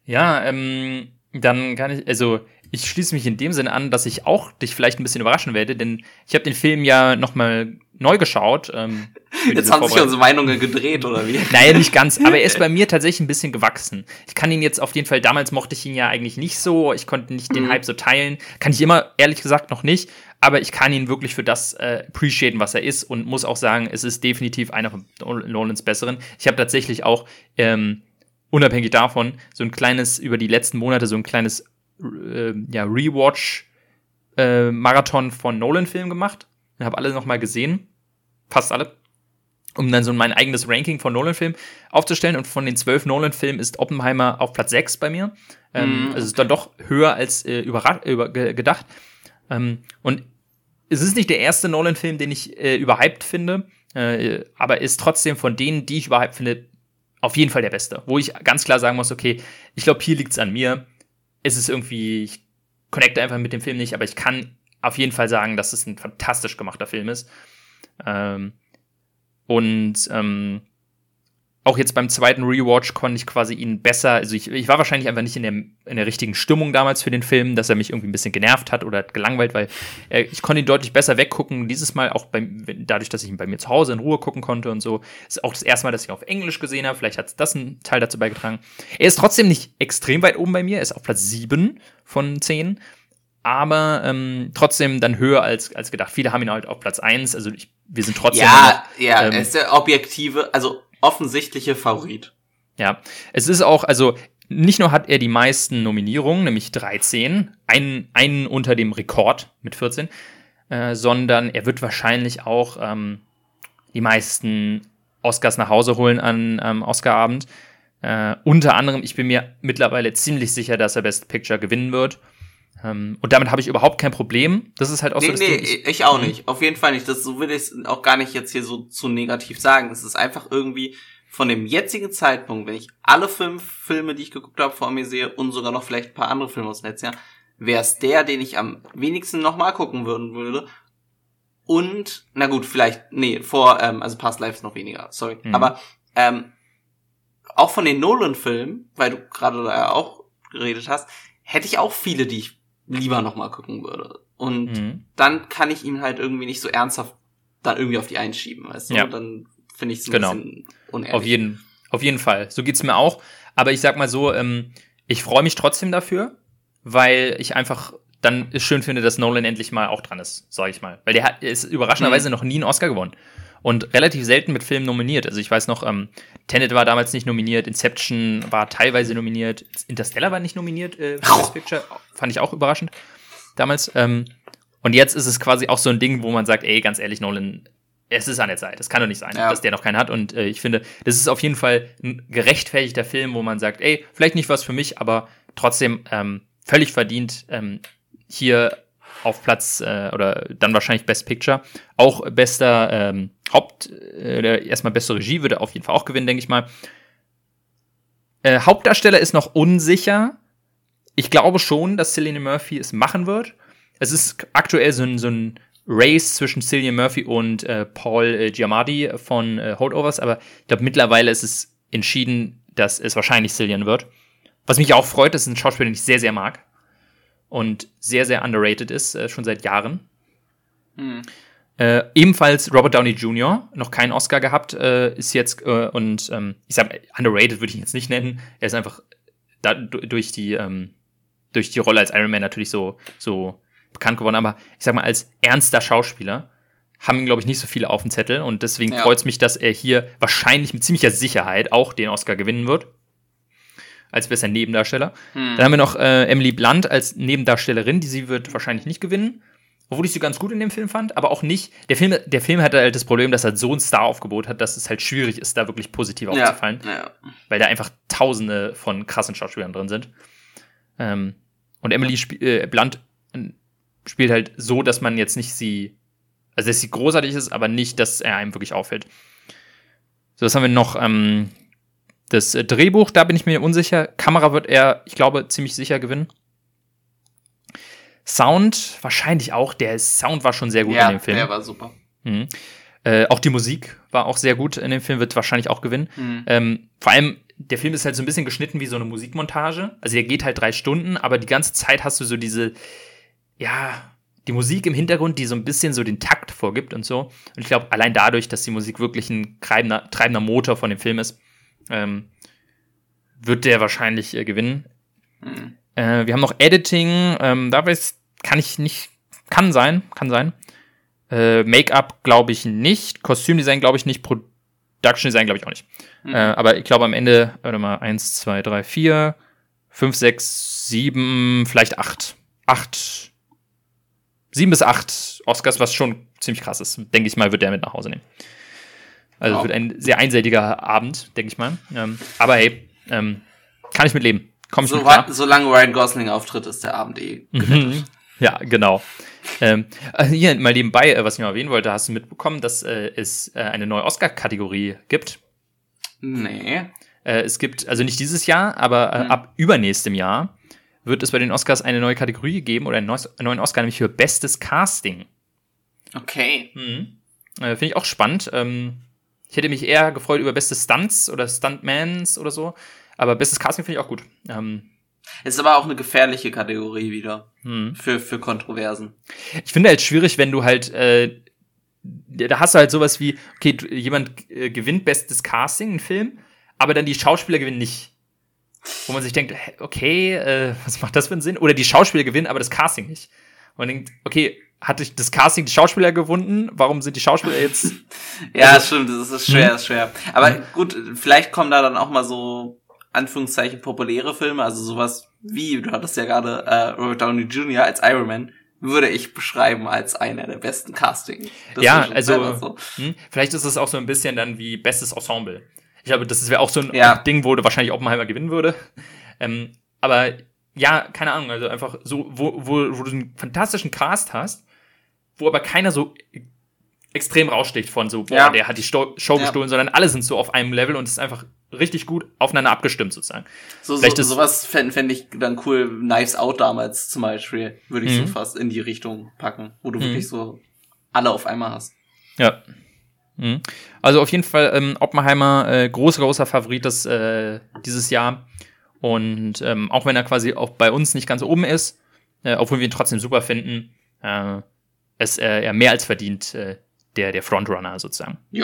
Ja, dann kann ich schließe mich in dem Sinne an, dass ich auch dich vielleicht ein bisschen überraschen werde, denn ich habe den Film ja nochmal neu geschaut. Jetzt haben sich unsere Meinungen gedreht, oder wie? Naja, nicht ganz, aber er ist bei mir tatsächlich ein bisschen gewachsen. Ich kann ihn jetzt auf jeden Fall, damals mochte ich ihn ja eigentlich nicht so, ich konnte nicht den Hype so teilen, kann ich immer, ehrlich gesagt, noch nicht, aber ich kann ihn wirklich für das appreciaten, was er ist und muss auch sagen, es ist definitiv einer von Nolans besseren. Ich habe tatsächlich auch, unabhängig davon, so ein kleines, über die letzten Monate, so ein kleines Rewatch-Marathon von Nolan-Filmen gemacht. Ich habe alle nochmal gesehen. Fast alle. Um dann so mein eigenes Ranking von Nolan-Filmen aufzustellen. Und von den 12 Nolan-Filmen ist Oppenheimer auf Platz 6 bei mir. Also ist dann doch höher als gedacht. Und es ist nicht der erste Nolan-Film, den ich überhyped finde. Aber ist trotzdem von denen, die ich überhyped finde, auf jeden Fall der beste. Wo ich ganz klar sagen muss, okay, ich glaube, hier liegt's an mir. Es ist irgendwie, ich connecte einfach mit dem Film nicht, aber ich kann auf jeden Fall sagen, dass es ein fantastisch gemachter Film ist. Auch jetzt beim zweiten Rewatch konnte ich quasi ihn besser, also ich war wahrscheinlich einfach nicht in der richtigen Stimmung damals für den Film, dass er mich irgendwie ein bisschen genervt hat oder gelangweilt, weil ich konnte ihn deutlich besser weggucken. Dieses Mal auch dadurch, dass ich ihn bei mir zu Hause in Ruhe gucken konnte und so. Ist auch das erste Mal, dass ich ihn auf Englisch gesehen habe. Vielleicht hat das einen Teil dazu beigetragen. Er ist trotzdem nicht extrem weit oben bei mir. Er ist auf Platz 7 von 10. Aber trotzdem dann höher als gedacht. Viele haben ihn halt auf Platz 1. Also wir sind trotzdem er ist der objektive, also offensichtliche Favorit. Ja, es ist auch, also nicht nur hat er die meisten Nominierungen, nämlich 13, einen unter dem Rekord mit 14, sondern er wird wahrscheinlich auch die meisten Oscars nach Hause holen an Oscarabend. Unter anderem, ich bin mir mittlerweile ziemlich sicher, dass er Best Picture gewinnen wird. Und damit habe ich überhaupt kein Problem. Das ist halt auch so das Ding. Ich auch nicht. Auf jeden Fall nicht. So will ich es auch gar nicht jetzt hier so zu negativ sagen. Es ist einfach irgendwie von dem jetzigen Zeitpunkt, wenn ich alle 5 Filme, die ich geguckt habe, vor mir sehe und sogar noch vielleicht ein paar andere Filme aus dem letzten Jahr, wäre es der, den ich am wenigsten nochmal gucken würde. Und, na gut, vielleicht, also Past Lives noch weniger, sorry. Aber auch von den Nolan-Filmen, weil du gerade da ja auch geredet hast, hätte ich auch viele, die ich lieber nochmal gucken würde. Und dann kann ich ihm halt irgendwie nicht so ernsthaft dann irgendwie auf die einschieben, weißt du? Ja. Und dann finde ich es ein bisschen unehrlich. Auf jeden Fall. So geht's mir auch. Aber ich sag mal so, ich freue mich trotzdem dafür, weil ich einfach dann es schön finde, dass Nolan endlich mal auch dran ist, sag ich mal. Weil der ist überraschenderweise noch nie einen Oscar gewonnen. Und relativ selten mit Filmen nominiert. Also ich weiß noch, Tenet war damals nicht nominiert, Inception war teilweise nominiert, Interstellar war nicht nominiert für Best Picture, fand ich auch überraschend damals. Und jetzt ist es quasi auch so ein Ding, wo man sagt, ey, ganz ehrlich, Nolan, es ist an der Zeit. Es kann doch nicht sein, dass der noch keinen hat. Und ich finde, das ist auf jeden Fall ein gerechtfertigter Film, wo man sagt, ey, vielleicht nicht was für mich, aber trotzdem völlig verdient hier auf Platz oder dann wahrscheinlich Best Picture. Auch bester erstmal beste Regie würde auf jeden Fall auch gewinnen, denke ich mal. Hauptdarsteller ist noch unsicher. Ich glaube schon, dass Cillian Murphy es machen wird. Es ist aktuell so ein Race zwischen Cillian Murphy und Paul Giamatti von Holdovers, aber ich glaube, mittlerweile ist es entschieden, dass es wahrscheinlich Cillian wird. Was mich auch freut, das ist ein Schauspieler, den ich sehr, sehr mag. Und sehr, sehr underrated ist, schon seit Jahren. Ebenfalls Robert Downey Jr., noch keinen Oscar gehabt, ist jetzt, ich sag, underrated würde ich ihn jetzt nicht nennen. Er ist einfach durch die Rolle als Iron Man natürlich so bekannt geworden, aber ich sag mal, als ernster Schauspieler haben ihn, glaube ich, nicht so viele auf dem Zettel und deswegen freut es mich, dass er hier wahrscheinlich mit ziemlicher Sicherheit auch den Oscar gewinnen wird. Als bester Nebendarsteller. Dann haben wir noch Emily Blunt als Nebendarstellerin, sie wird wahrscheinlich nicht gewinnen, obwohl ich sie ganz gut in dem Film fand, aber auch nicht. Der Film hat halt das Problem, dass er so ein Staraufgebot hat, dass es halt schwierig ist, da wirklich positiv aufzufallen. Ja. Weil da einfach Tausende von krassen Schauspielern drin sind. Und Emily Blunt spielt halt so, dass man jetzt nicht dass sie großartig ist, aber nicht, dass er einem wirklich auffällt. So, was haben wir noch? Das Drehbuch, da bin ich mir unsicher. Kamera wird er, ich glaube, ziemlich sicher gewinnen. Sound wahrscheinlich auch. Der Sound war schon sehr gut in dem Film. Ja, der war super. Auch die Musik war auch sehr gut in dem Film, wird wahrscheinlich auch gewinnen. Vor allem der Film ist halt so ein bisschen geschnitten wie so eine Musikmontage. Also der geht halt 3 Stunden, aber die ganze Zeit hast du so diese, ja, die Musik im Hintergrund, die so ein bisschen so den Takt vorgibt und so. Und ich glaube, allein dadurch, dass die Musik wirklich ein treibender Motor von dem Film ist, wird der wahrscheinlich gewinnen. Wir haben noch Editing, kann sein. Make-up glaube ich nicht, Kostümdesign glaube ich nicht, Production Design glaube ich auch nicht. Aber ich glaube am Ende, warte mal, 1, 2, 3, 4, 5, 6, 7, vielleicht 8. 7 bis 8 Oscars, was schon ziemlich krass ist. Denke ich mal, wird der mit nach Hause nehmen. Also es wird ein sehr einseitiger Abend, denke ich mal. Aber hey, kann ich mit leben. Komm ich mit klar. Solange Ryan Gosling auftritt, ist der Abend gerettet. Ja, genau. Hier mal nebenbei, was ich noch erwähnen wollte, hast du mitbekommen, dass es eine neue Oscar-Kategorie gibt? Nee. Es gibt, also nicht dieses Jahr, aber ab übernächstem Jahr wird es bei den Oscars eine neue Kategorie geben oder einen neuen Oscar, nämlich für Bestes Casting. Okay. Finde ich auch spannend. Ich hätte mich eher gefreut über Beste Stunts oder Stuntmans oder so, aber Bestes Casting finde ich auch gut. Es ist aber auch eine gefährliche Kategorie wieder für Kontroversen. Ich finde halt schwierig, wenn du halt da hast du halt sowas wie, okay, jemand gewinnt Bestes Casting, ein Film, aber dann die Schauspieler gewinnen nicht. Wo man sich denkt, okay, was macht das für einen Sinn? Oder die Schauspieler gewinnen, aber das Casting nicht. Und man denkt, okay, hat das Casting die Schauspieler gewonnen? Warum sind die Schauspieler jetzt... Ja, stimmt, das ist schwer. Aber gut, vielleicht kommen da dann auch mal so, Anführungszeichen, populäre Filme, also sowas wie, du hattest ja gerade Robert Downey Jr. als Iron Man, würde ich beschreiben als einer der besten Casting. Ja, also so. Vielleicht ist es auch so ein bisschen dann wie Bestes Ensemble. Ich glaube, das wäre auch so ein Ding, wo du wahrscheinlich Oppenheimer gewinnen würde. Aber ja, keine Ahnung, also einfach so, wo du einen fantastischen Cast hast, wo aber keiner so extrem raussticht von so, der hat die Show gestohlen, sondern alle sind so auf einem Level und es ist einfach richtig gut aufeinander abgestimmt sozusagen. Sowas fände ich dann cool, Knives Out damals zum Beispiel, würde ich so fast in die Richtung packen, wo du wirklich so alle auf einmal hast. Ja. Also auf jeden Fall Oppenheimer, großer Favorit dieses Jahr. Und auch wenn er quasi auch bei uns nicht ganz oben ist, obwohl wir ihn trotzdem super finden, ist er mehr als verdient der Frontrunner sozusagen. Ja.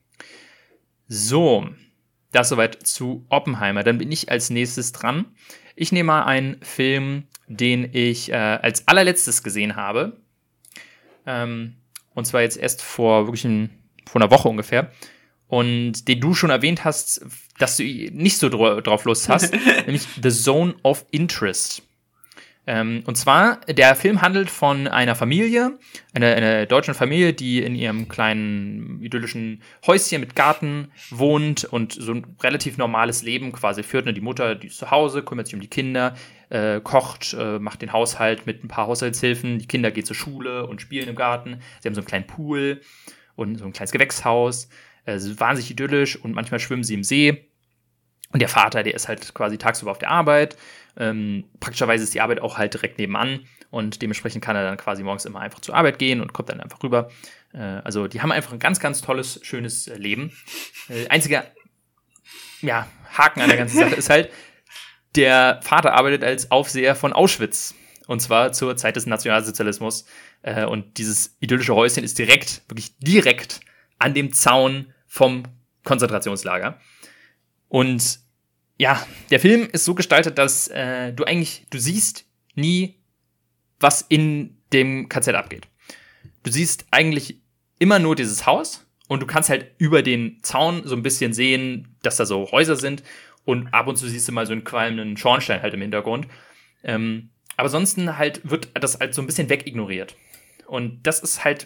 So, das soweit zu Oppenheimer. Dann bin ich als nächstes dran. Ich nehme mal einen Film, den ich als allerletztes gesehen habe. Und zwar jetzt erst vor einer Woche ungefähr. Und den du schon erwähnt hast, dass du nicht so drauf Lust hast, nämlich The Zone of Interest. Und zwar, der Film handelt von einer Familie, einer deutschen Familie, die in ihrem kleinen idyllischen Häuschen mit Garten wohnt und so ein relativ normales Leben quasi führt. Die Mutter, die ist zu Hause, kümmert sich um die Kinder, kocht, macht den Haushalt mit ein paar Haushaltshilfen. Die Kinder gehen zur Schule und spielen im Garten. Sie haben so einen kleinen Pool und so ein kleines Gewächshaus. Sie ist wahnsinnig idyllisch und manchmal schwimmen sie im See. Und der Vater, der ist halt quasi tagsüber auf der Arbeit. Praktischerweise ist die Arbeit auch halt direkt nebenan und dementsprechend kann er dann quasi morgens immer einfach zur Arbeit gehen und kommt dann einfach rüber. Also die haben einfach ein ganz, ganz tolles, schönes Leben. Einziger Haken an der ganzen Sache ist halt, der Vater arbeitet als Aufseher von Auschwitz und zwar zur Zeit des Nationalsozialismus und dieses idyllische Häuschen ist wirklich direkt an dem Zaun vom Konzentrationslager. Und ja, der Film ist so gestaltet, dass du siehst nie, was in dem KZ abgeht. Du siehst eigentlich immer nur dieses Haus und du kannst halt über den Zaun so ein bisschen sehen, dass da so Häuser sind und ab und zu siehst du mal so einen qualmenden Schornstein halt im Hintergrund. Aber ansonsten halt wird das halt so ein bisschen wegignoriert. Und das ist halt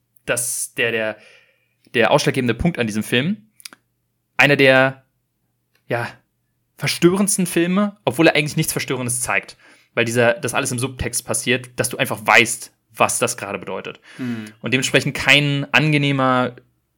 der ausschlaggebende Punkt an diesem Film. Einer der verstörendsten Filme, obwohl er eigentlich nichts Verstörendes zeigt. Weil das alles im Subtext passiert, dass du einfach weißt, was das gerade bedeutet. Und dementsprechend kein angenehmer,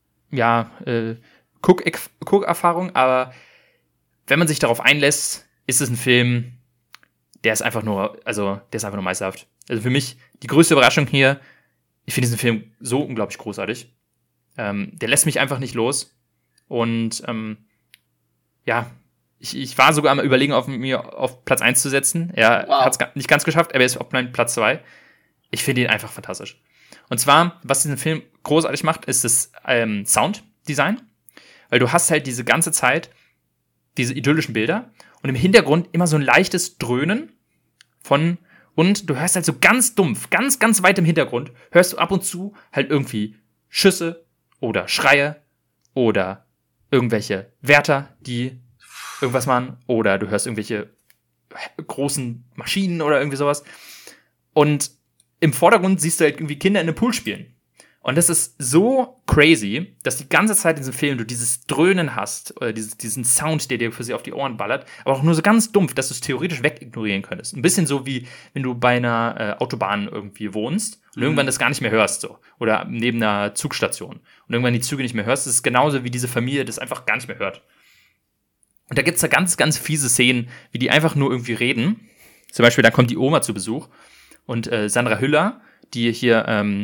Guckerfahrung, aber wenn man sich darauf einlässt, ist es ein Film, der ist einfach nur meisterhaft. Also für mich die größte Überraschung hier, ich finde diesen Film so unglaublich großartig. Der lässt mich einfach nicht los. Und ich war sogar am Überlegen, mir auf Platz 1 zu setzen. Er hat es nicht ganz geschafft, aber er ist auf meinem Platz 2. Ich finde ihn einfach fantastisch. Und zwar, was diesen Film großartig macht, ist das Sounddesign. Weil du hast halt diese ganze Zeit diese idyllischen Bilder und im Hintergrund immer so ein leichtes Dröhnen und du hörst halt so ganz dumpf, ganz, ganz weit im Hintergrund, hörst du ab und zu halt irgendwie Schüsse oder Schreie oder irgendwelche Wärter, die irgendwas machen, oder du hörst irgendwelche großen Maschinen oder irgendwie sowas. Und im Vordergrund siehst du halt irgendwie Kinder in einem Pool spielen. Und das ist so crazy, dass die ganze Zeit in diesem Film du dieses Dröhnen hast, oder diesen Sound, der dir für sie auf die Ohren ballert, aber auch nur so ganz dumpf, dass du es theoretisch wegignorieren könntest. Ein bisschen so wie, wenn du bei einer Autobahn irgendwie wohnst und irgendwann das gar nicht mehr hörst, so. Oder neben einer Zugstation. Und irgendwann die Züge nicht mehr hörst. Das ist genauso wie diese Familie das einfach gar nicht mehr hört. Und da gibt's da ganz, ganz fiese Szenen, wie die einfach nur irgendwie reden. Zum Beispiel, da kommt die Oma zu Besuch und Sandra Hüller, die hier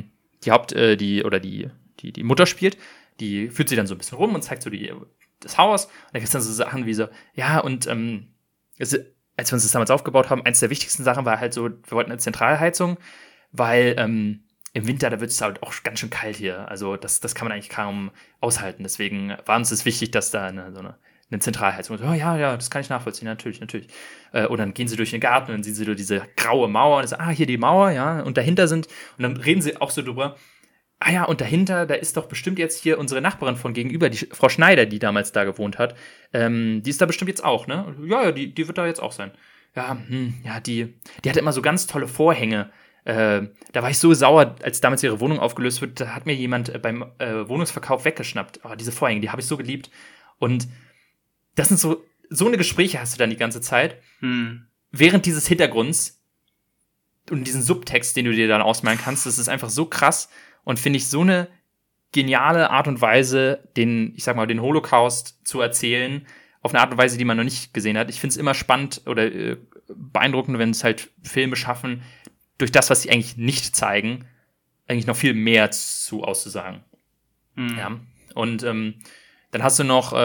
die Mutter spielt, die führt sie dann so ein bisschen rum und zeigt so das Haus. Und da gibt es dann so Sachen wie so, ja, und als wir uns das damals aufgebaut haben, eins der wichtigsten Sachen war halt so, wir wollten eine Zentralheizung, weil im Winter, da wird es halt auch ganz schön kalt hier. Also das kann man eigentlich kaum aushalten. Deswegen war uns das wichtig, dass da eine Zentralheizung. Oh, ja, das kann ich nachvollziehen, natürlich. Und dann gehen sie durch den Garten und dann sehen sie durch diese graue Mauer und sagen, hier die Mauer, ja, und dahinter und dann reden sie auch so drüber, und dahinter, da ist doch bestimmt jetzt hier unsere Nachbarin von gegenüber, die Frau Schneider, die damals da gewohnt hat, die ist da bestimmt jetzt auch, ne? Ja, die wird da jetzt auch sein. Die hatte immer so ganz tolle Vorhänge. Da war ich so sauer, als damals ihre Wohnung aufgelöst wird, da hat mir jemand beim Wohnungsverkauf weggeschnappt. Oh, diese Vorhänge, die habe ich so geliebt. Und das sind so eine Gespräche hast du dann die ganze Zeit, während dieses Hintergrunds und diesen Subtext, den du dir dann ausmalen kannst. Das ist einfach so krass und finde ich so eine geniale Art und Weise, den Holocaust zu erzählen, auf eine Art und Weise, die man noch nicht gesehen hat. Ich finde es immer spannend oder beeindruckend, wenn es halt Filme schaffen, durch das, was sie eigentlich nicht zeigen, eigentlich noch viel mehr auszusagen. Ja. Und dann hast du noch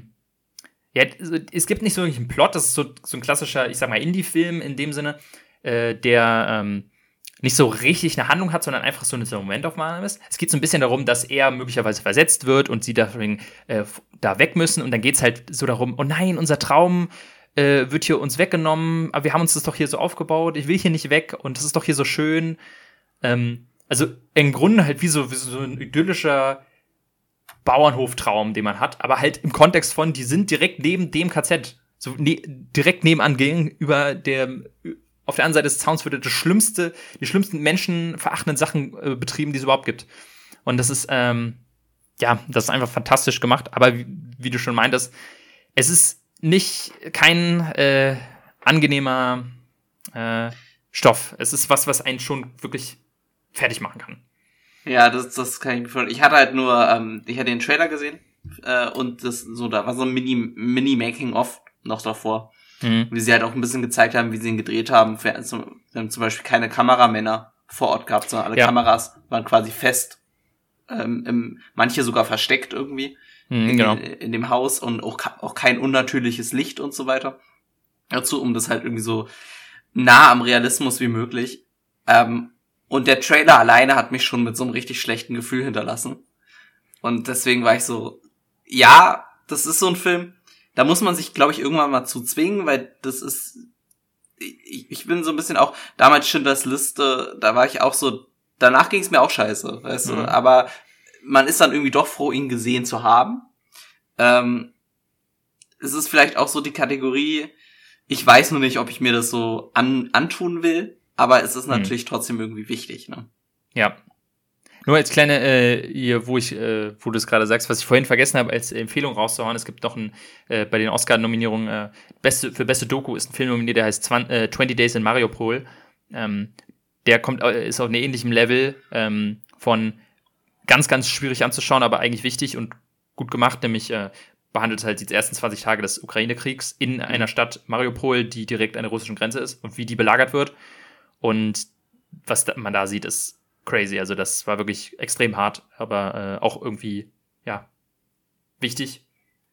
es gibt nicht so einen Plot, das ist so ein klassischer, ich sag mal, Indie-Film in dem Sinne, der nicht so richtig eine Handlung hat, sondern einfach so eine Momentaufnahme ist. Es geht so ein bisschen darum, dass er möglicherweise versetzt wird und sie deswegen da weg müssen und dann geht's halt so darum, oh nein, unser Traum wird hier uns weggenommen, aber wir haben uns das doch hier so aufgebaut, ich will hier nicht weg und das ist doch hier so schön. Also im Grunde halt wie so ein idyllischer Bauernhoftraum, den man hat, aber halt im Kontext von, die sind direkt neben dem KZ, so direkt nebenan gegenüber auf der anderen Seite des Zauns wird die schlimmsten menschenverachtenden Sachen betrieben, die es überhaupt gibt. Und das ist, das ist einfach fantastisch gemacht, aber wie du schon meintest, es ist kein angenehmer Stoff. Es ist was einen schon wirklich fertig machen kann. Ja, das kann ich mir vorstellen. Ich hatte halt nur, ich hatte den Trailer gesehen und da war so ein Mini-Making-of noch davor. Wie sie halt auch ein bisschen gezeigt haben, wie sie ihn gedreht haben. Wir haben zum Beispiel keine Kameramänner vor Ort gehabt, sondern alle Kameras waren quasi fest, manche sogar versteckt irgendwie in dem Haus und auch kein unnatürliches Licht und so weiter. Dazu, um das halt irgendwie so nah am Realismus wie möglich. Und der Trailer alleine hat mich schon mit so einem richtig schlechten Gefühl hinterlassen. Und deswegen war ich so, ja, das ist so ein Film, da muss man sich, glaube ich, irgendwann mal zu zwingen, weil das ist, ich bin so ein bisschen auch, damals Schindlers Liste, da war ich auch so, danach ging es mir auch scheiße, weißt du, aber man ist dann irgendwie doch froh, ihn gesehen zu haben. Es ist vielleicht auch so die Kategorie, ich weiß nur nicht, ob ich mir das so antun will, aber es ist natürlich trotzdem irgendwie wichtig, ne? Ja. Nur als kleine, wo du es gerade sagst, was ich vorhin vergessen habe, als Empfehlung rauszuhauen, es gibt noch bei den Oscar-Nominierungen, für beste Doku ist ein Film nominiert, der heißt 20 Days in Mariupol. Der ist auf einem ähnlichen Level von ganz, ganz schwierig anzuschauen, aber eigentlich wichtig und gut gemacht, nämlich behandelt halt die ersten 20 Tage des Ukraine-Kriegs in einer Stadt Mariupol, die direkt an der russischen Grenze ist und wie die belagert wird. Und was man da sieht, ist crazy. Also das war wirklich extrem hart, aber auch irgendwie, wichtig.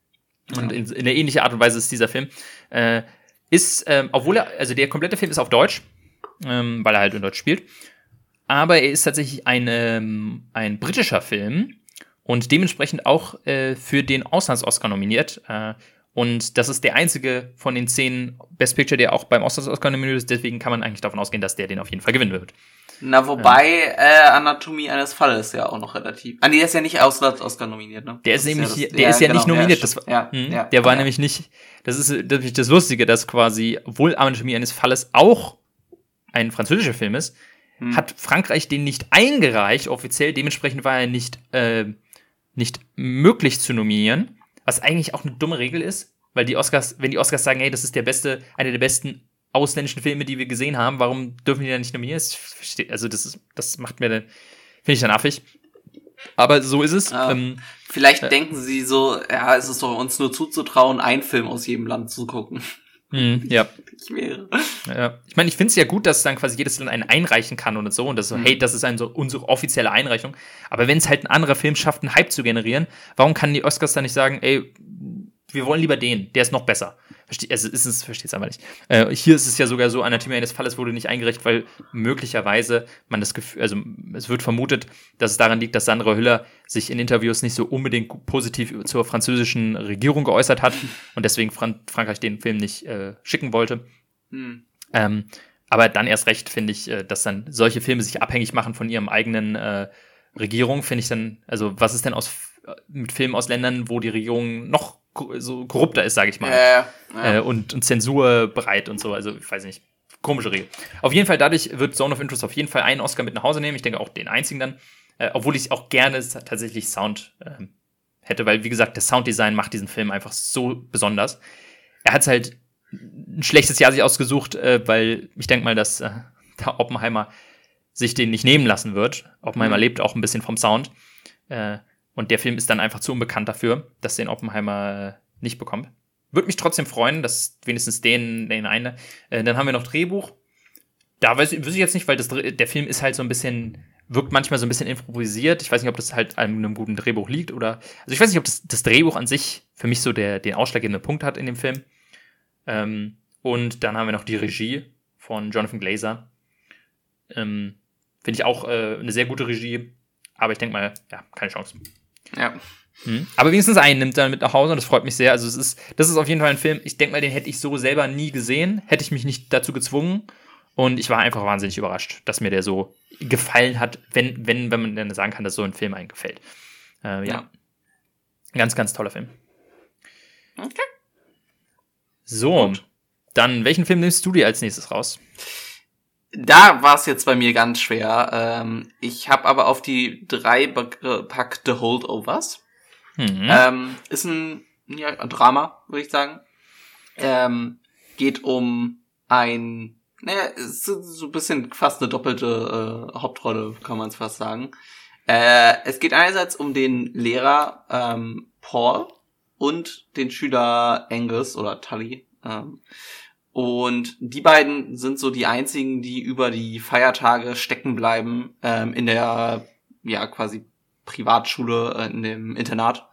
Und in einer ähnlichen Art und Weise ist dieser Film. Obwohl also der komplette Film ist auf Deutsch, weil er halt in Deutsch spielt. Aber er ist tatsächlich ein britischer Film und dementsprechend auch für den Auslands-Oscar nominiert. Und das ist der einzige von den 10 Best Picture, der auch beim Auslands-Oscar nominiert ist. Deswegen kann man eigentlich davon ausgehen, dass der den auf jeden Fall gewinnen wird. Na, wobei Anatomie eines Falles ja auch noch relativ. Der ist ja nicht Auslands-Oscar nominiert, ne? Der ist nämlich nicht nominiert. Der war nämlich nicht. Das ist das Lustige, dass quasi, obwohl Anatomie eines Falles auch ein französischer Film ist, hat Frankreich den nicht eingereicht, offiziell. Dementsprechend war er nicht möglich zu nominieren. Was eigentlich auch eine dumme Regel ist, weil wenn die Oscars sagen, hey, das ist einer der besten ausländischen Filme, die wir gesehen haben, warum dürfen die da nicht nominieren? Also das macht mir finde ich dann affig. Aber so ist es. Vielleicht denken sie so, ja, es ist doch uns nur zuzutrauen, einen Film aus jedem Land zu gucken. Ja. Ich meine, ich finde es ja gut, dass dann quasi jedes Land einen einreichen kann und so. Und das so, hey, das ist unsere offizielle Einreichung. Aber wenn es halt ein anderer Film schafft, einen Hype zu generieren, warum kann die Oscars dann nicht sagen, ey, wir wollen lieber den, der ist noch besser. Verstehe es einfach nicht. Hier ist es ja sogar so, Anatomie eines Falles wurde nicht eingereicht, weil möglicherweise man das Gefühl, also es wird vermutet, dass es daran liegt, dass Sandra Hüller sich in Interviews nicht so unbedingt positiv zur französischen Regierung geäußert hat und deswegen Frankreich den Film nicht schicken wollte. Aber dann erst recht finde ich, dass dann solche Filme sich abhängig machen von ihrem eigenen Regierung, finde ich dann, also was ist denn mit Filmen aus Ländern, wo die Regierung noch so korrupter ist, sage ich mal. Und zensurbereit und so, also ich weiß nicht, komische Regel. Auf jeden Fall, dadurch wird Zone of Interest auf jeden Fall einen Oscar mit nach Hause nehmen, ich denke auch den einzigen dann, obwohl ich auch gerne tatsächlich Sound hätte, weil wie gesagt, das Sounddesign macht diesen Film einfach so besonders. Er hat halt ein schlechtes Jahr sich ausgesucht, weil ich denke mal, dass der Oppenheimer sich den nicht nehmen lassen wird. Oppenheimer lebt auch ein bisschen vom Sound. Und der Film ist dann einfach zu unbekannt dafür, dass den Oppenheimer nicht bekommt. Würde mich trotzdem freuen, dass wenigstens den eine. Dann haben wir noch Drehbuch. Da weiß ich jetzt nicht, weil der Film ist halt so ein bisschen, wirkt manchmal so ein bisschen improvisiert. Ich weiß nicht, ob das halt an einem guten Drehbuch liegt oder. Also ich weiß nicht, ob das Drehbuch an sich für mich so den ausschlaggebenden Punkt hat in dem Film. Und dann haben wir noch die Regie von Jonathan Glazer. Finde ich auch eine sehr gute Regie. Aber ich denke mal, ja, keine Chance. Ja. Aber wenigstens einen nimmt er mit nach Hause und das freut mich sehr. Also das ist auf jeden Fall ein Film, ich denke mal, den hätte ich so selber nie gesehen, hätte ich mich nicht dazu gezwungen und ich war einfach wahnsinnig überrascht, dass mir der so gefallen hat, wenn man dann sagen kann, dass so ein Film einem gefällt. Ja. Ganz, ganz toller Film. Okay. So, dann welchen Film nimmst du dir als nächstes raus? Da war es jetzt bei mir ganz schwer. Ich habe aber auf die 3 gepackt The Holdovers. Ist ein Drama, würde ich sagen. Geht um ist so ein bisschen fast eine doppelte Hauptrolle, kann man es fast sagen. Es geht einerseits um den Lehrer Paul und den Schüler Angus oder Tully. Und die beiden sind so die einzigen, die über die Feiertage stecken bleiben in der quasi Privatschule, in dem Internat.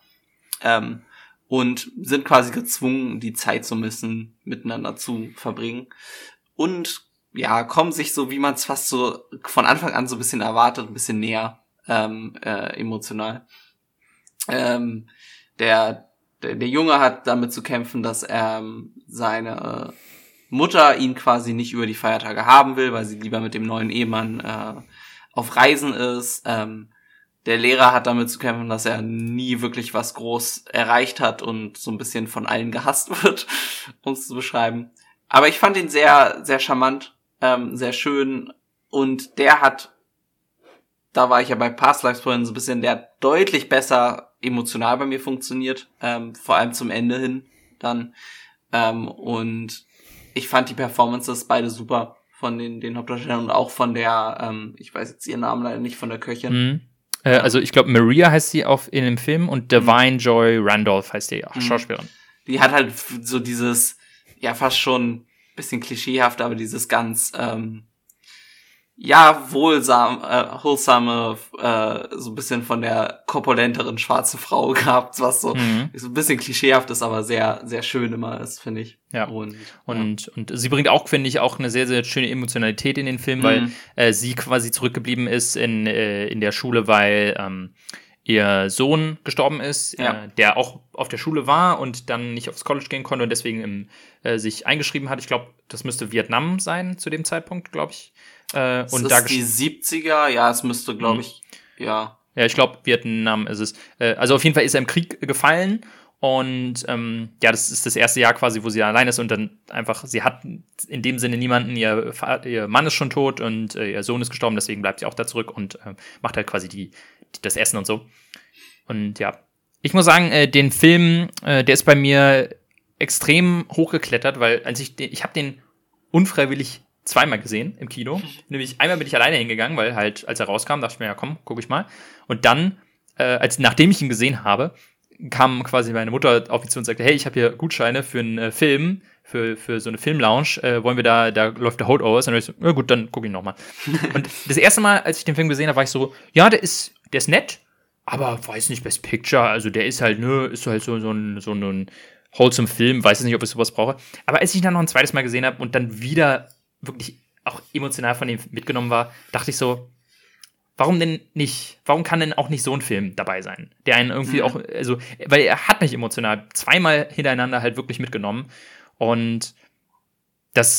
Und sind quasi gezwungen, die Zeit so ein bisschen miteinander zu verbringen. Und kommen sich so, wie man es fast so von Anfang an so ein bisschen erwartet, ein bisschen näher emotional. Der Junge hat damit zu kämpfen, dass seine Mutter ihn quasi nicht über die Feiertage haben will, weil sie lieber mit dem neuen Ehemann auf Reisen ist. Der Lehrer hat damit zu kämpfen, dass er nie wirklich was groß erreicht hat und so ein bisschen von allen gehasst wird, um es zu beschreiben. Aber ich fand ihn sehr, sehr charmant, sehr schön und da war ich ja bei Past Lives vorhin so ein bisschen, der hat deutlich besser emotional bei mir funktioniert, vor allem zum Ende hin dann. Und ich fand die Performances beide super von den Hauptdarstellern und auch von der, ich weiß jetzt ihren Namen leider nicht, von der Köchin. Also ich glaube, Maria heißt sie in dem Film und Divine Joy Randolph heißt die Schauspielerin. Die hat halt so dieses, fast schon ein bisschen klischeehaft, aber dieses ganz, ja, wholesome, so ein bisschen von der korpulenteren schwarzen Frau gehabt, was so ein bisschen klischeehaft ist, aber sehr, sehr schön immer ist, finde ich. Ja. Und sie bringt auch, finde ich, auch eine sehr, sehr schöne Emotionalität in den Film, weil sie quasi zurückgeblieben ist in der Schule, weil ihr Sohn gestorben ist, der auch auf der Schule war und dann nicht aufs College gehen konnte und deswegen sich eingeschrieben hat. Ich glaube, das müsste Vietnam sein zu dem Zeitpunkt, glaube ich. Und da die 70er, ja, es müsste, glaube ich, ja. Ja, ich glaube, Vietnam ist es. Also auf jeden Fall ist er im Krieg gefallen und das ist das erste Jahr quasi, wo sie allein ist und dann einfach, sie hat in dem Sinne niemanden, ihr Mann ist schon tot und ihr Sohn ist gestorben, deswegen bleibt sie auch da zurück und macht halt quasi das Essen und so. Und ja, ich muss sagen, den Film, der ist bei mir extrem hochgeklettert, weil ich habe den unfreiwillig zweimal gesehen im Kino. Nämlich einmal bin ich alleine hingegangen, weil halt, als er rauskam, dachte ich mir, ja komm, guck ich mal. Und dann, nachdem ich ihn gesehen habe, kam quasi meine Mutter auf mich zu und sagte, hey, ich habe hier Gutscheine für einen Film, für so eine Filmlounge, wollen wir da läuft der Holdovers. Und dann ich so, ja gut, dann guck ich nochmal. Und das erste Mal, als ich den Film gesehen habe, war ich so, ja, der ist nett, aber weiß nicht, Best Picture, also der ist halt, ist halt so ein wholesome Film, weiß nicht, ob ich sowas brauche. Aber als ich dann noch ein zweites Mal gesehen habe und dann wieder wirklich auch emotional von dem mitgenommen war, dachte ich so, warum denn nicht? Warum kann denn auch nicht so ein Film dabei sein? Der einen irgendwie auch, also, weil er hat mich emotional zweimal hintereinander halt wirklich mitgenommen und das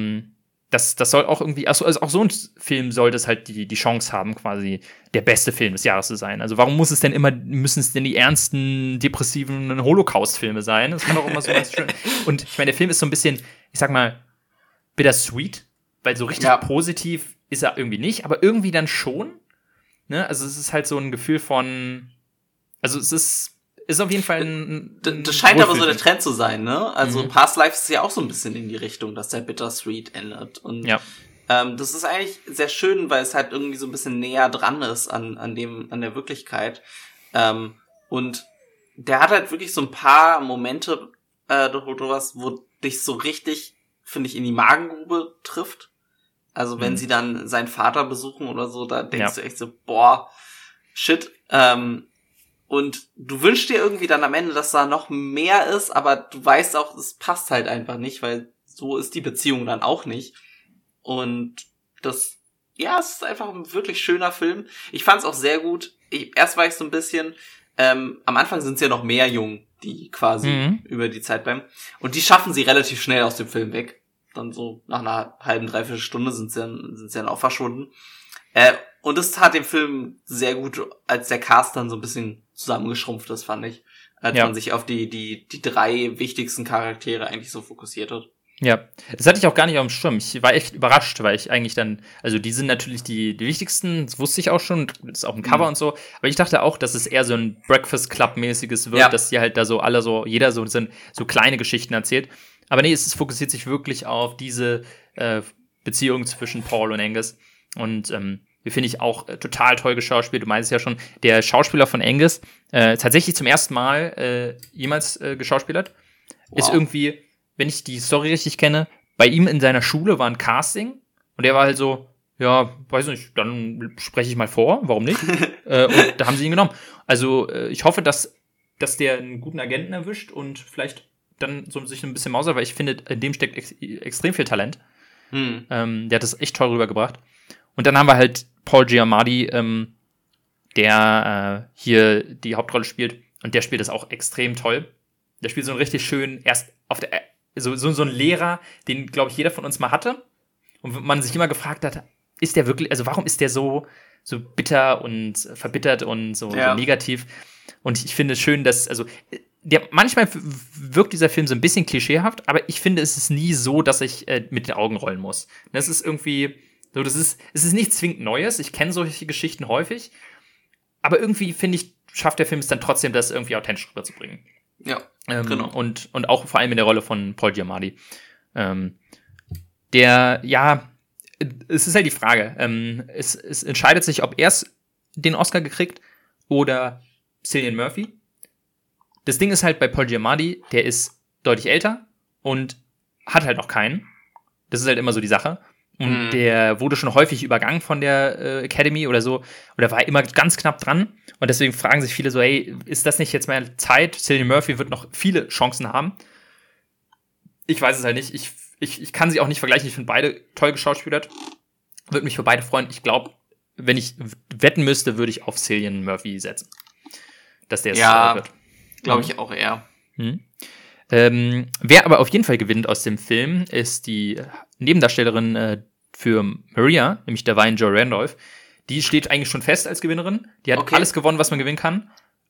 soll auch irgendwie, also auch so ein Film sollte es halt die Chance haben, quasi der beste Film des Jahres zu sein. Also warum müssen es denn die ernsten, depressiven Holocaust-Filme sein? Das kann auch immer so ganz schön. Und ich meine, der Film ist so ein bisschen, ich sag mal, bittersweet, weil so richtig positiv ist er irgendwie nicht, aber irgendwie dann schon. Ne? Also es ist halt so ein Gefühl von, also es ist auf jeden Fall das scheint aber so der Trend zu sein, ne? Also Past Lives ist ja auch so ein bisschen in die Richtung, dass der bittersweet endet. Und das ist eigentlich sehr schön, weil es halt irgendwie so ein bisschen näher dran ist an der Wirklichkeit. Und der hat halt wirklich so ein paar Momente, wo dich so richtig, finde ich, in die Magengrube trifft. Also wenn sie dann seinen Vater besuchen oder so, da denkst du echt so, boah, shit. Und du wünschst dir irgendwie dann am Ende, dass da noch mehr ist, aber du weißt auch, es passt halt einfach nicht, weil so ist die Beziehung dann auch nicht. Und es ist einfach ein wirklich schöner Film. Ich fand's auch sehr gut. Erst war ich so ein bisschen, am Anfang sind es ja noch mehr Jungen, die quasi über die Zeit bleiben. Und die schaffen sie relativ schnell aus dem Film weg. Dann so nach einer halben, dreiviertel Stunde sind sie dann auch verschwunden. Und das tat dem Film sehr gut, als der Cast dann so ein bisschen zusammengeschrumpft ist, fand ich. Als man sich auf die drei wichtigsten Charaktere eigentlich so fokussiert hat. Ja, das hatte ich auch gar nicht auf dem Schirm. Ich war echt überrascht, weil ich eigentlich dann, also die sind natürlich die wichtigsten, das wusste ich auch schon, das ist auch ein Cover und so, aber ich dachte auch, dass es eher so ein Breakfast Club-mäßiges wird, dass die halt da so alle so, jeder so kleine Geschichten erzählt. Aber nee, es fokussiert sich wirklich auf diese Beziehung zwischen Paul und Angus. Und finde ich auch total toll geschauspielt. Du meinst es ja schon, der Schauspieler von Angus, tatsächlich zum ersten Mal jemals geschauspielert, ist irgendwie, wenn ich die Story richtig kenne, bei ihm in seiner Schule war ein Casting und er war halt so, ja, weiß nicht, dann spreche ich mal vor, warum nicht? Und da haben sie ihn genommen. Also ich hoffe, dass der einen guten Agenten erwischt und vielleicht dann so sich ein bisschen mausert, weil ich finde, in dem steckt extrem viel Talent. Der hat das echt toll rübergebracht. Und dann haben wir halt Paul Giamatti, der hier die Hauptrolle spielt. Und der spielt das auch extrem toll. Der spielt so einen richtig schönen, erst auf der so ein Lehrer, den, glaube ich, jeder von uns mal hatte. Und man sich immer gefragt hat, ist der wirklich, also warum ist der so bitter und verbittert und so negativ? Und ich finde es schön, dass, also manchmal wirkt dieser Film so ein bisschen klischeehaft, aber ich finde, es ist nie so, dass ich mit den Augen rollen muss. Das ist irgendwie so, es ist nichts zwingend Neues. Ich kenne solche Geschichten häufig, aber irgendwie, finde ich, schafft der Film es dann trotzdem, das irgendwie authentisch rüberzubringen. Ja, genau. Und auch vor allem in der Rolle von Paul Giamatti. Es ist halt die Frage. Es entscheidet sich, ob er den Oscar gekriegt oder Cillian Murphy. Das Ding ist halt bei Paul Giamatti, der ist deutlich älter und hat halt noch keinen. Das ist halt immer so die Sache. Und der wurde schon häufig übergangen von der Academy oder so. Oder war immer ganz knapp dran. Und deswegen fragen sich viele so, hey, ist das nicht jetzt mal Zeit? Cillian Murphy wird noch viele Chancen haben. Ich weiß es halt nicht. Ich kann sie auch nicht vergleichen. Ich finde beide toll geschauspielert. Würde mich für beide freuen. Ich glaube, wenn ich wetten müsste, würde ich auf Cillian Murphy setzen. Dass der es wird. Glaube ich auch eher. Wer aber auf jeden Fall gewinnt aus dem Film, ist die Nebendarstellerin für Maria, nämlich Da'Vine Joy Randolph. Die steht eigentlich schon fest als Gewinnerin. Die hat alles gewonnen, was man gewinnen kann.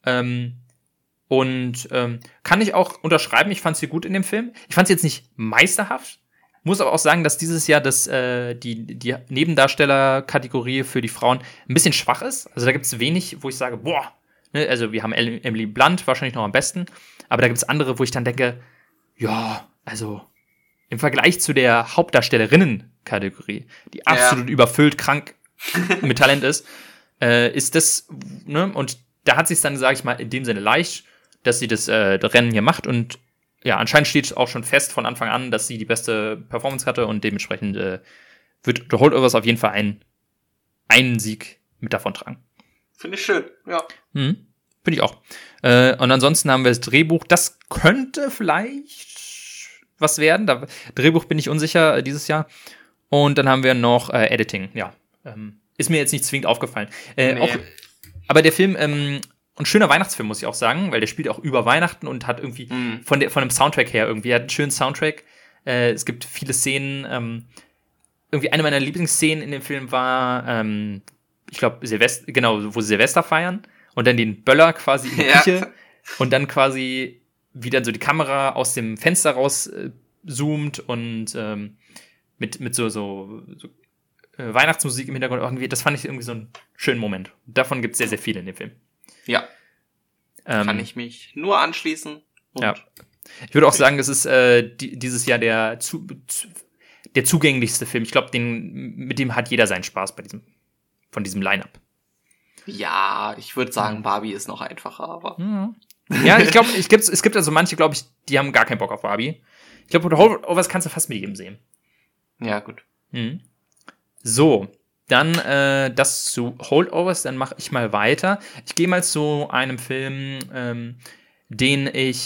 Kann ich auch unterschreiben. Ich fand sie gut in dem Film. Ich fand sie jetzt nicht meisterhaft. Muss aber auch sagen, dass dieses Jahr die Nebendarsteller-Kategorie für die Frauen ein bisschen schwach ist. Also da gibt es wenig, wo ich sage, boah. Ne? Also wir haben Emily Blunt wahrscheinlich noch am besten. Aber da gibt es andere, wo ich dann denke, ja, also im Vergleich zu der Hauptdarstellerinnen-Kategorie, die absolut überfüllt, krank mit Talent ist das, ne? Und da hat sie es dann, sage ich mal, in dem Sinne leicht, dass sie das Rennen hier macht. Und ja, anscheinend steht auch schon fest von Anfang an, dass sie die beste Performance hatte. Und dementsprechend wird The Holdovers auf jeden Fall einen Sieg mit davon tragen. Finde ich schön, ja. Finde ich auch. Und ansonsten haben wir das Drehbuch. Das könnte vielleicht was werden. Drehbuch bin ich unsicher dieses Jahr. Und dann haben wir noch Editing. Ja, ist mir jetzt nicht zwingend aufgefallen. Aber der Film, ein schöner Weihnachtsfilm, muss ich auch sagen, weil der spielt auch über Weihnachten und hat irgendwie von dem Soundtrack her irgendwie, er hat einen schönen Soundtrack. Es gibt viele Szenen. Irgendwie eine meiner Lieblingsszenen in dem Film war, ich glaube, wo sie Silvester feiern und dann den Böller quasi in die Küche und dann quasi wieder so die Kamera aus dem Fenster raus zoomt und mit so Weihnachtsmusik im Hintergrund irgendwie. Das fand ich irgendwie so einen schönen Moment. Davon gibt es sehr, sehr viele in dem Film. Ja. Kann ich mich nur anschließen. Ja. Ich würde auch sagen, es ist dieses Jahr der zugänglichste Film. Ich glaube, mit dem hat jeder seinen Spaß von diesem Line-Up. Ja, ich würde sagen, Barbie ist noch einfacher, aber. Ja, ich glaube, es gibt also manche, glaube ich, die haben gar keinen Bock auf Barbie. Ich glaube, The Holdovers kannst du fast mit jedem sehen. Ja, gut. So, dann das zu Holdovers, dann mache ich mal weiter. Ich gehe mal zu einem Film, den ich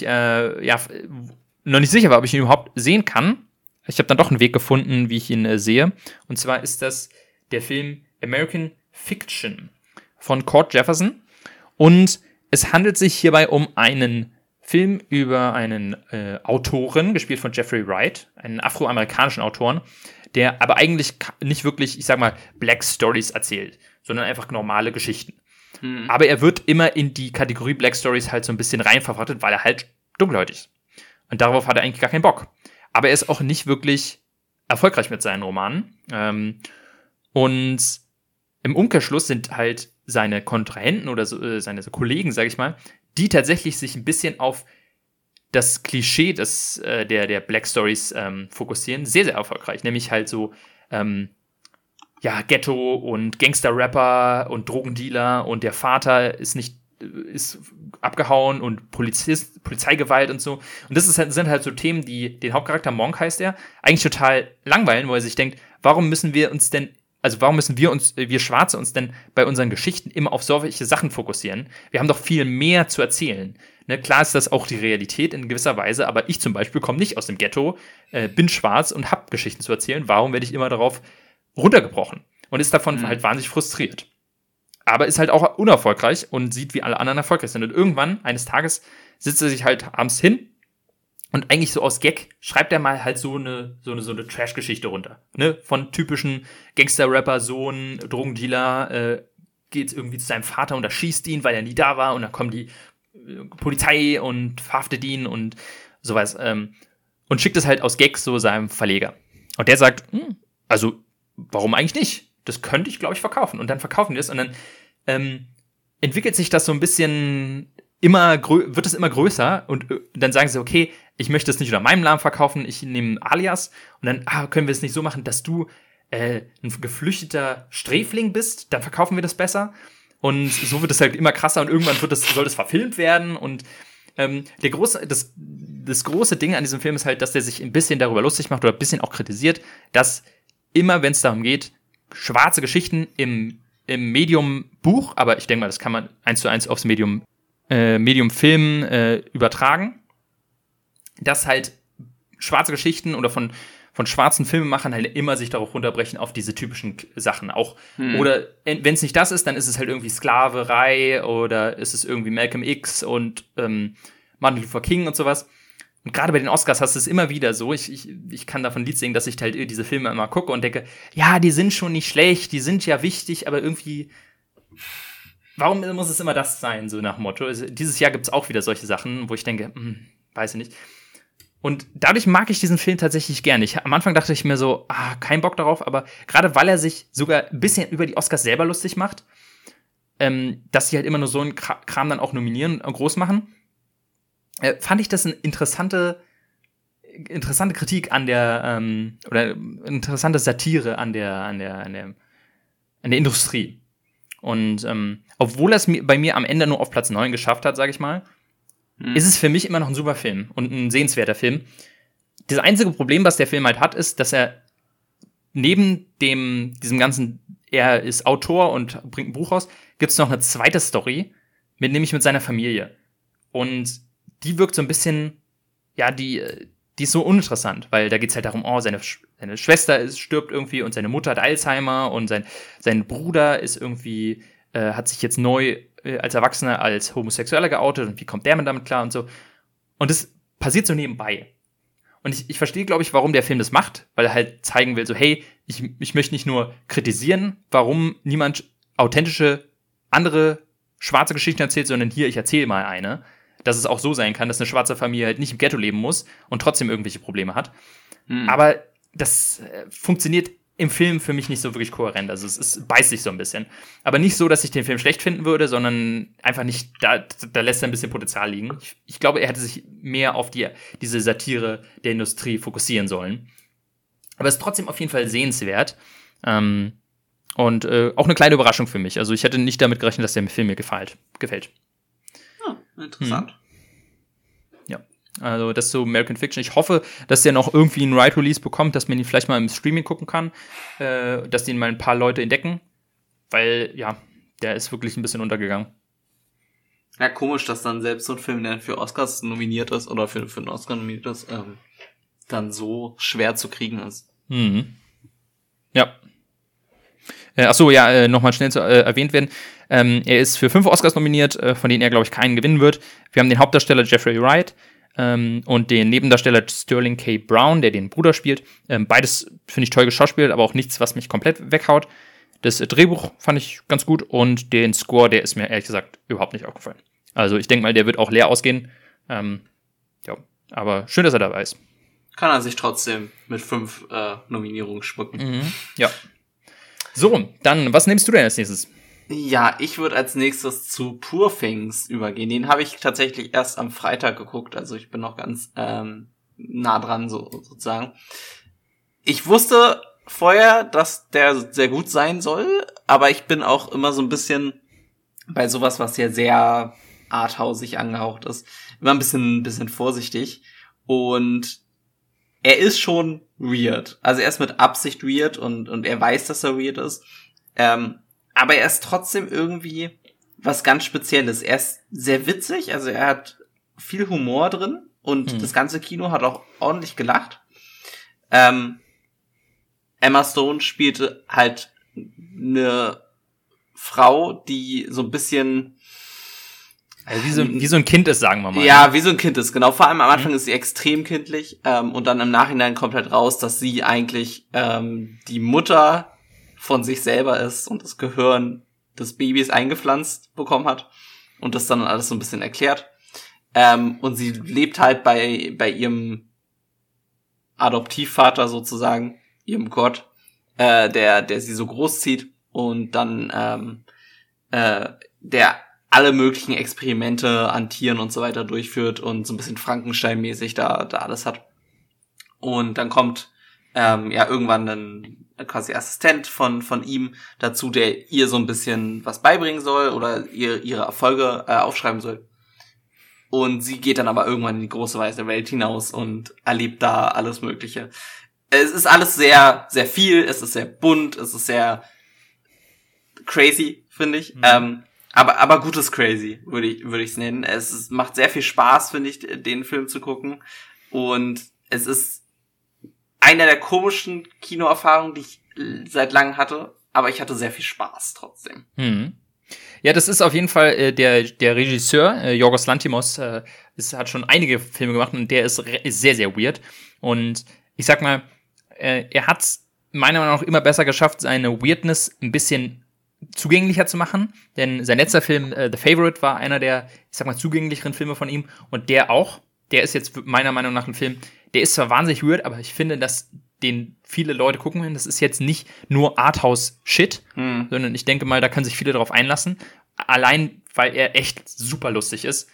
noch nicht sicher war, ob ich ihn überhaupt sehen kann. Ich habe dann doch einen Weg gefunden, wie ich ihn sehe. Und zwar ist das der Film American Fiction von Cord Jefferson. Und es handelt sich hierbei um einen Film über einen Autoren, gespielt von Jeffrey Wright, einen afroamerikanischen Autoren, der aber eigentlich nicht wirklich, ich sag mal, Black Stories erzählt, sondern einfach normale Geschichten. Aber er wird immer in die Kategorie Black Stories halt so ein bisschen rein verfrachtet, weil er halt dunkelhäutig ist. Und darauf hat er eigentlich gar keinen Bock. Aber er ist auch nicht wirklich erfolgreich mit seinen Romanen. Und im Umkehrschluss sind halt seine Kontrahenten oder seine Kollegen, sag ich mal, die tatsächlich sich ein bisschen auf das Klischee der Black Stories fokussieren, sehr, sehr erfolgreich. Nämlich halt so, Ghetto und Gangster-Rapper und Drogendealer und der Vater ist abgehauen und Polizeigewalt und so. Und das sind halt so Themen, die den Hauptcharakter Monk heißt er, eigentlich total langweilen, wo er sich denkt, warum müssen wir Schwarze uns denn bei unseren Geschichten immer auf solche Sachen fokussieren? Wir haben doch viel mehr zu erzählen. Ne, klar ist das auch die Realität in gewisser Weise, aber ich zum Beispiel komme nicht aus dem Ghetto, bin schwarz und habe Geschichten zu erzählen. Warum werde ich immer darauf runtergebrochen? Und ist davon halt wahnsinnig frustriert. Aber ist halt auch unerfolgreich und sieht, wie alle anderen erfolgreich sind. Und irgendwann, eines Tages, sitzt er sich halt abends hin und eigentlich so aus Gag schreibt er mal halt so eine Trash-Geschichte runter. Ne? Von typischen Gangster-Rapper, Sohn, Drogendealer, geht irgendwie zu seinem Vater und erschießt ihn, weil er nie da war. Und dann kommt die Polizei und verhaftet ihn und sowas. Und schickt es halt aus Gag so seinem Verleger. Und der sagt, also, warum eigentlich nicht? Das könnte ich, glaube ich, verkaufen. Und dann verkaufen die das und dann entwickelt sich das so ein bisschen wird es immer größer und dann sagen sie, okay, ich möchte es nicht unter meinem Namen verkaufen, ich nehme einen Alias und dann können wir es nicht so machen, dass du ein geflüchteter Sträfling bist, dann verkaufen wir das besser und so wird es halt immer krasser und irgendwann soll das verfilmt werden und das große Ding an diesem Film ist halt, dass der sich ein bisschen darüber lustig macht oder ein bisschen auch kritisiert, dass immer, wenn es darum geht, schwarze Geschichten im Medium Buch, aber ich denke mal, das kann man 1:1 aufs Medium Film übertragen, dass halt schwarze Geschichten oder von schwarzen Filmemachern halt immer sich darauf runterbrechen auf diese typischen Sachen auch. Oder wenn es nicht das ist, dann ist es halt irgendwie Sklaverei oder ist es irgendwie Malcolm X und Martin Luther King und sowas. Und gerade bei den Oscars hast du es immer wieder so. Ich kann davon ein Lied singen, dass ich halt diese Filme immer gucke und denke, ja, die sind schon nicht schlecht, die sind ja wichtig, aber irgendwie, warum muss es immer das sein, so nach dem Motto? Also, dieses Jahr gibt es auch wieder solche Sachen, wo ich denke, weiß ich nicht. Und dadurch mag ich diesen Film tatsächlich gerne. Am Anfang dachte ich mir so, kein Bock darauf, aber gerade weil er sich sogar ein bisschen über die Oscars selber lustig macht, dass sie halt immer nur so einen Kram dann auch nominieren und groß machen, fand ich das eine interessante Kritik an der, oder interessante Satire an der Industrie. Und obwohl er es bei mir am Ende nur auf Platz 9 geschafft hat, sage ich mal, ist es für mich immer noch ein super Film und ein sehenswerter Film. Das einzige Problem, was der Film halt hat, ist, dass er neben diesem ganzen, er ist Autor und bringt ein Buch raus, gibt es noch eine zweite Story, nämlich mit seiner Familie. Und die wirkt so ein bisschen, ja, die ist so uninteressant, weil da geht's halt darum, seine Schwester stirbt irgendwie und seine Mutter hat Alzheimer und sein Bruder ist irgendwie, hat sich jetzt neu als Erwachsener als Homosexueller geoutet und wie kommt der damit klar und so. Und das passiert so nebenbei. Und ich verstehe, glaube ich, warum der Film das macht, weil er halt zeigen will, so, hey, ich möchte nicht nur kritisieren, warum niemand authentische, andere schwarze Geschichten erzählt, sondern hier, ich erzähle mal eine. Dass es auch so sein kann, dass eine schwarze Familie halt nicht im Ghetto leben muss und trotzdem irgendwelche Probleme hat. Aber das funktioniert im Film für mich nicht so wirklich kohärent. Also es beißt sich so ein bisschen. Aber nicht so, dass ich den Film schlecht finden würde, sondern einfach nicht, da lässt er ein bisschen Potenzial liegen. Ich glaube, er hätte sich mehr auf diese Satire der Industrie fokussieren sollen. Aber es ist trotzdem auf jeden Fall sehenswert. Und auch eine kleine Überraschung für mich. Also ich hätte nicht damit gerechnet, dass der Film mir gefällt. Interessant. Ja, also das ist so American Fiction. Ich hoffe, dass der noch irgendwie einen Right-Release bekommt, dass man ihn vielleicht mal im Streaming gucken kann, dass den mal ein paar Leute entdecken, weil, ja, der ist wirklich ein bisschen untergegangen. Ja, komisch, dass dann selbst so ein Film, der für Oscars nominiert ist oder für einen Oscar nominiert ist, dann so schwer zu kriegen ist. Ja. Achso, ja, nochmal schnell erwähnt werden. Er ist für 5 Oscars nominiert, von denen er, glaube ich, keinen gewinnen wird. Wir haben den Hauptdarsteller Jeffrey Wright und den Nebendarsteller Sterling K. Brown, der den Bruder spielt. Beides finde ich toll geschauspielt, aber auch nichts, was mich komplett weghaut. Das Drehbuch fand ich ganz gut und den Score, der ist mir ehrlich gesagt überhaupt nicht aufgefallen. Also ich denke mal, der wird auch leer ausgehen. Ja, aber schön, dass er dabei ist. Kann er sich trotzdem mit 5 Nominierungen schmücken. Ja. So, dann, was nimmst du denn als nächstes? Ja, ich würde als nächstes zu Poor Things übergehen. Den habe ich tatsächlich erst am Freitag geguckt, also ich bin noch ganz nah dran, sozusagen. Ich wusste vorher, dass der sehr gut sein soll, aber ich bin auch immer so ein bisschen bei sowas, was ja sehr arthausig angehaucht ist, immer ein bisschen vorsichtig. Und er ist schon weird. Also er ist mit Absicht weird und er weiß, dass er weird ist. Aber er ist trotzdem irgendwie was ganz Spezielles. Er ist sehr witzig, also er hat viel Humor drin und das ganze Kino hat auch ordentlich gelacht. Emma Stone spielte halt eine Frau, die so ein bisschen also wie so ein Kind ist, sagen wir mal. Ja, wie so ein Kind ist, genau. Vor allem am Anfang ist sie extrem kindlich und dann im Nachhinein kommt halt raus, dass sie eigentlich die Mutter von sich selber ist und das Gehirn des Babys eingepflanzt bekommen hat und das dann alles so ein bisschen erklärt. Und sie lebt halt bei ihrem Adoptivvater sozusagen, ihrem Gott, der sie so großzieht und dann der alle möglichen Experimente an Tieren und so weiter durchführt und so ein bisschen Frankenstein-mäßig da alles hat. Und dann kommt irgendwann ein quasi Assistent von ihm dazu, der ihr so ein bisschen was beibringen soll oder ihre Erfolge aufschreiben soll. Und sie geht dann aber irgendwann in die große weite Welt hinaus und erlebt da alles Mögliche. es ist alles sehr, sehr viel, es ist sehr bunt, es ist sehr crazy, finde ich. Aber gutes Crazy, würde ich's nennen. Macht sehr viel Spaß, finde ich, den Film zu gucken. Und es ist eine der komischen Kinoerfahrungen, die ich seit langem hatte. Aber ich hatte sehr viel Spaß trotzdem. Ja, das ist auf jeden Fall der Regisseur, Yorgos Lanthimos, hat schon einige Filme gemacht und der ist sehr, sehr weird. Und ich sag mal, er hat es meiner Meinung nach immer besser geschafft, seine Weirdness ein bisschen zugänglicher zu machen. Denn sein letzter Film, The Favourite, war einer der, ich sag mal, zugänglicheren Filme von ihm. Und der ist jetzt meiner Meinung nach ein Film, der ist zwar wahnsinnig weird, aber ich finde, dass den viele Leute gucken werden. Das ist jetzt nicht nur Arthouse-Shit, sondern ich denke mal, da können sich viele darauf einlassen. Allein, weil er echt super lustig ist.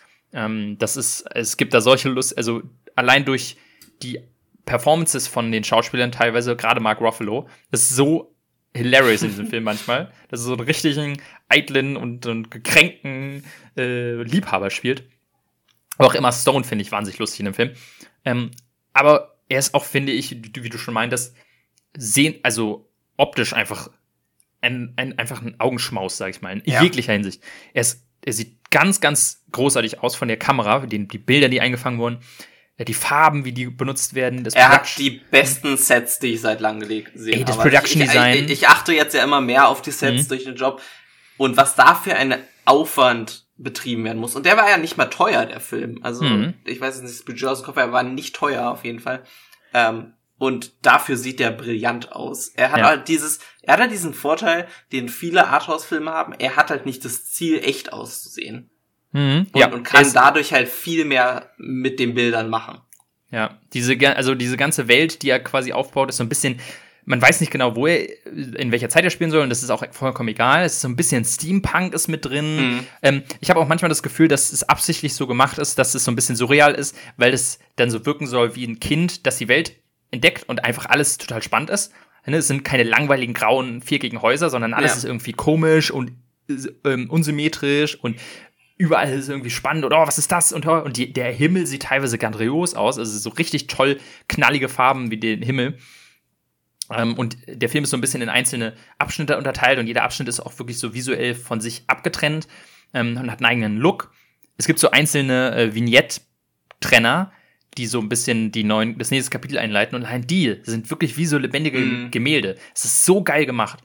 Es gibt da solche Lust, also allein durch die Performances von den Schauspielern teilweise, gerade Mark Ruffalo, das ist so hilarious in diesem Film manchmal, dass er so einen richtigen eitlen und gekränkten Liebhaber spielt. Aber auch Emma Stone finde ich wahnsinnig lustig in dem Film. Aber er ist auch, finde ich, wie du schon meintest, also optisch einfach einfach ein Augenschmaus, sag ich mal, in jeglicher Hinsicht. Er sieht ganz, ganz großartig aus von der Kamera, die Bilder, die eingefangen wurden, die Farben, wie die benutzt werden. Er hat die besten Sets, die ich seit langem gesehen habe. Das Production Design. Ich achte jetzt ja immer mehr auf die Sets durch den Job. Und was da für ein Aufwand betrieben werden muss. Und der war ja nicht mal teuer, der Film. Also, ich weiß jetzt nicht, das Budget aus dem Kopf, er war nicht teuer auf jeden Fall. Und dafür sieht der brillant aus. Er hat halt diesen Vorteil, den viele Arthouse-Filme haben. Er hat halt nicht das Ziel, echt auszusehen. Und kann dadurch halt viel mehr mit den Bildern machen. Ja, diese ganze Welt, die er quasi aufbaut, ist so ein bisschen, man weiß nicht genau, in welcher Zeit er spielen soll, und das ist auch vollkommen egal. Es ist so ein bisschen Steampunk ist mit drin. Ich habe auch manchmal das Gefühl, dass es absichtlich so gemacht ist, dass es so ein bisschen surreal ist, weil es dann so wirken soll wie ein Kind, das die Welt entdeckt und einfach alles total spannend ist. Es sind keine langweiligen grauen viereckigen Häuser, sondern alles ist irgendwie komisch und unsymmetrisch und überall ist es irgendwie spannend und was ist das? Und der Himmel sieht teilweise grandios aus, also so richtig toll knallige Farben wie den Himmel. Und der Film ist so ein bisschen in einzelne Abschnitte unterteilt und jeder Abschnitt ist auch wirklich so visuell von sich abgetrennt und hat einen eigenen Look. Es gibt so einzelne Vignette-Trenner, die so ein bisschen das nächste Kapitel einleiten und allein die sind wirklich wie so lebendige Gemälde. Es ist so geil gemacht.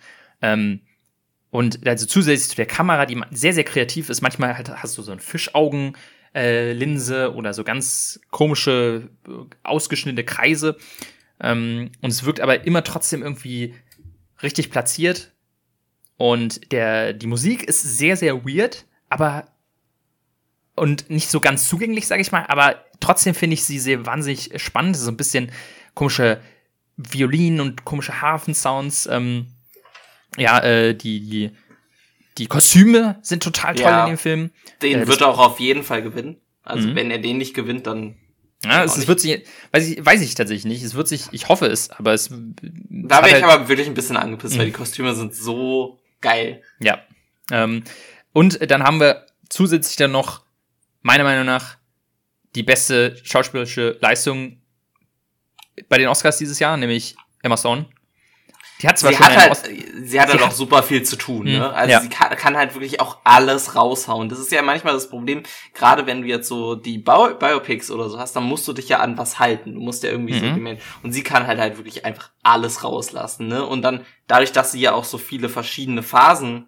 Und also zusätzlich zu der Kamera, die sehr, sehr kreativ ist, manchmal hast du so ein Fischaugen-Linse oder so ganz komische, ausgeschnittene Kreise. Und es wirkt aber immer trotzdem irgendwie richtig platziert. Und die Musik ist sehr, sehr weird, und nicht so ganz zugänglich, sage ich mal, aber trotzdem finde ich sie sehr wahnsinnig spannend. So ein bisschen komische Violinen und komische Harfensounds. Die Kostüme sind total toll in dem Film. Den wird er auch auf jeden Fall gewinnen. Also wenn er den nicht gewinnt, dann ja, wird sich, weiß ich tatsächlich nicht. Ich hoffe es, aber es. Da wäre ich aber wirklich ein bisschen angepisst, weil die Kostüme sind so geil. Ja. Und dann haben wir zusätzlich dann noch, meiner Meinung nach, die beste schauspielerische Leistung bei den Oscars dieses Jahr, nämlich Emma Stone. Sie hat halt auch super viel zu tun, ne? Also sie kann halt wirklich auch alles raushauen. Das ist ja manchmal das Problem, gerade wenn du jetzt so die Biopics oder so hast, dann musst du dich ja an was halten. Du musst ja irgendwie so gemeint. Und sie kann halt wirklich einfach alles rauslassen, ne? Und dann, dadurch, dass sie ja auch so viele verschiedene Phasen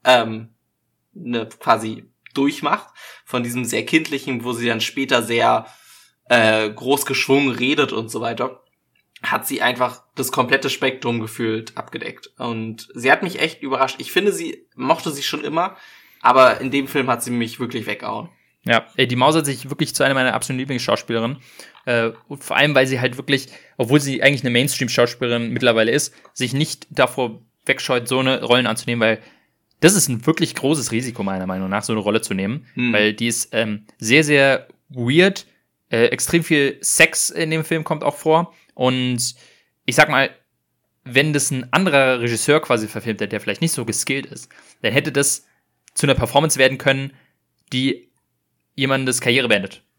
quasi durchmacht, von diesem sehr kindlichen, wo sie dann später sehr groß geschwungen redet und so weiter, hat sie einfach das komplette Spektrum gefühlt abgedeckt. Und sie hat mich echt überrascht. Ich finde, mochte sie schon immer, aber in dem Film hat sie mich wirklich weggehauen. Ja, die mausert sich wirklich zu einer meiner absoluten Lieblingsschauspielerinnen. Und vor allem, weil sie halt wirklich, obwohl sie eigentlich eine Mainstream-Schauspielerin mittlerweile ist, sich nicht davor wegscheut, so eine Rollen anzunehmen, weil das ist ein wirklich großes Risiko, meiner Meinung nach, so eine Rolle zu nehmen. Weil die ist sehr, sehr weird. Extrem viel Sex in dem Film kommt auch vor. Und ich sag mal, wenn das ein anderer Regisseur quasi verfilmt hätte, der vielleicht nicht so geskillt ist, dann hätte das zu einer Performance werden können, die jemandes Karriere beendet.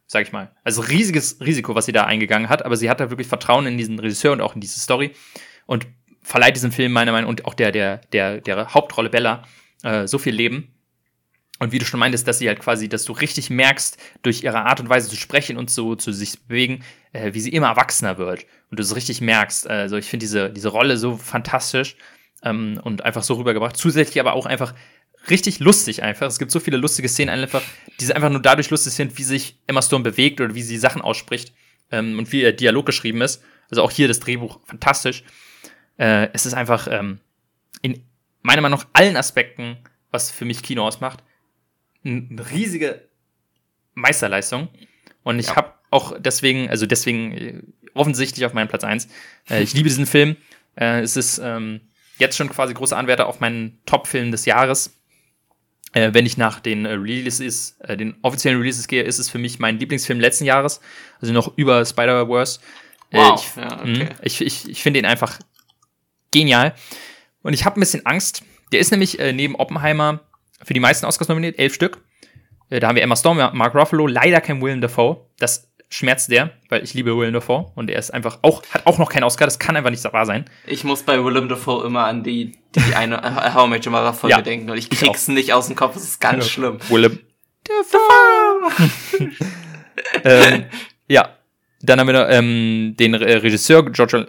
sag ich mal. Also riesiges Risiko, was sie da eingegangen hat, aber sie hat da wirklich Vertrauen in diesen Regisseur und auch in diese Story und verleiht diesem Film meiner Meinung nach und auch der Hauptrolle Bella so viel Leben. Und wie du schon meintest, dass sie halt quasi, dass du richtig merkst, durch ihre Art und Weise zu sprechen und so zu sich bewegen, wie sie immer erwachsener wird. Und du es richtig merkst. Also ich finde diese Rolle so fantastisch und einfach so rübergebracht. Zusätzlich aber auch einfach richtig lustig einfach. Es gibt so viele lustige Szenen einfach, die einfach nur dadurch lustig sind, wie sich Emma Stone bewegt oder wie sie Sachen ausspricht und wie ihr Dialog geschrieben ist. Also auch hier das Drehbuch fantastisch. Es ist einfach in meiner Meinung nach allen Aspekten, was für mich Kino ausmacht, eine riesige Meisterleistung. Und ich habe auch deswegen offensichtlich auf meinen Platz 1. Ich liebe diesen Film. Es ist jetzt schon quasi großer Anwärter auf meinen Top-Film des Jahres. Wenn ich nach den den offiziellen Releases gehe, ist es für mich mein Lieblingsfilm letzten Jahres. Also noch über Spider-Verse. Wow. Ich finde ihn einfach genial. Und ich habe ein bisschen Angst. Der ist nämlich neben Oppenheimer für die meisten Oscars nominiert, 11 Stück. Da haben wir Emma Stone, Mark Ruffalo, leider kein Willem Dafoe. Das schmerzt sehr, weil ich liebe Willem Dafoe und er ist einfach hat auch noch keinen Oscar, das kann einfach nicht wahr sein. Ich muss bei Willem Dafoe immer an die eine How I Met Your Mother Folge denken und ich krieg's nicht aus dem Kopf, es ist ganz schlimm. Willem Dafoe! Dann haben wir noch den Regisseur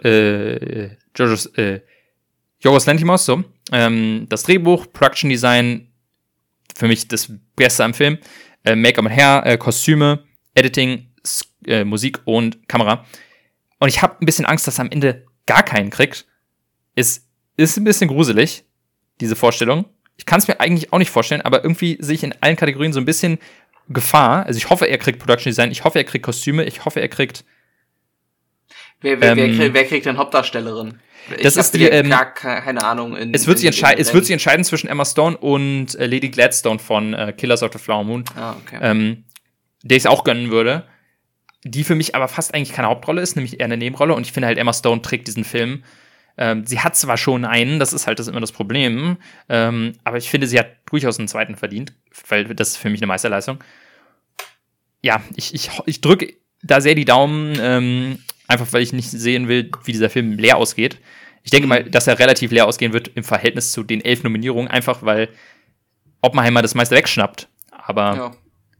Yorgos Lanthimos, so. Das Drehbuch, Production Design, für mich das Beste am Film. Make-up und Hair, Kostüme, Editing, Musik und Kamera. Und ich habe ein bisschen Angst, dass er am Ende gar keinen kriegt. Es ist ein bisschen gruselig, diese Vorstellung. Ich kann es mir eigentlich auch nicht vorstellen, aber irgendwie sehe ich in allen Kategorien so ein bisschen Gefahr. Also ich hoffe, er kriegt Production Design, ich hoffe, er kriegt Kostüme, ich hoffe, er kriegt Wer kriegt denn Hauptdarstellerin? Das ist keine Ahnung. Es wird sich entscheiden zwischen Emma Stone und Lady Gladstone von Killers of the Flower Moon. Okay. Der ich es auch gönnen würde. Die für mich aber fast eigentlich keine Hauptrolle ist, nämlich eher eine Nebenrolle. Und ich finde halt, Emma Stone trägt diesen Film. Sie hat zwar schon einen, das ist immer das Problem. Aber ich finde, sie hat durchaus einen zweiten verdient, weil das ist für mich eine Meisterleistung. Ja, ich drücke da sehr die Daumen, einfach weil ich nicht sehen will, wie dieser Film leer ausgeht. Ich denke mal, dass er relativ leer ausgehen wird im Verhältnis zu den 11 Nominierungen, einfach weil Oppenheimer das meiste wegschnappt. Aber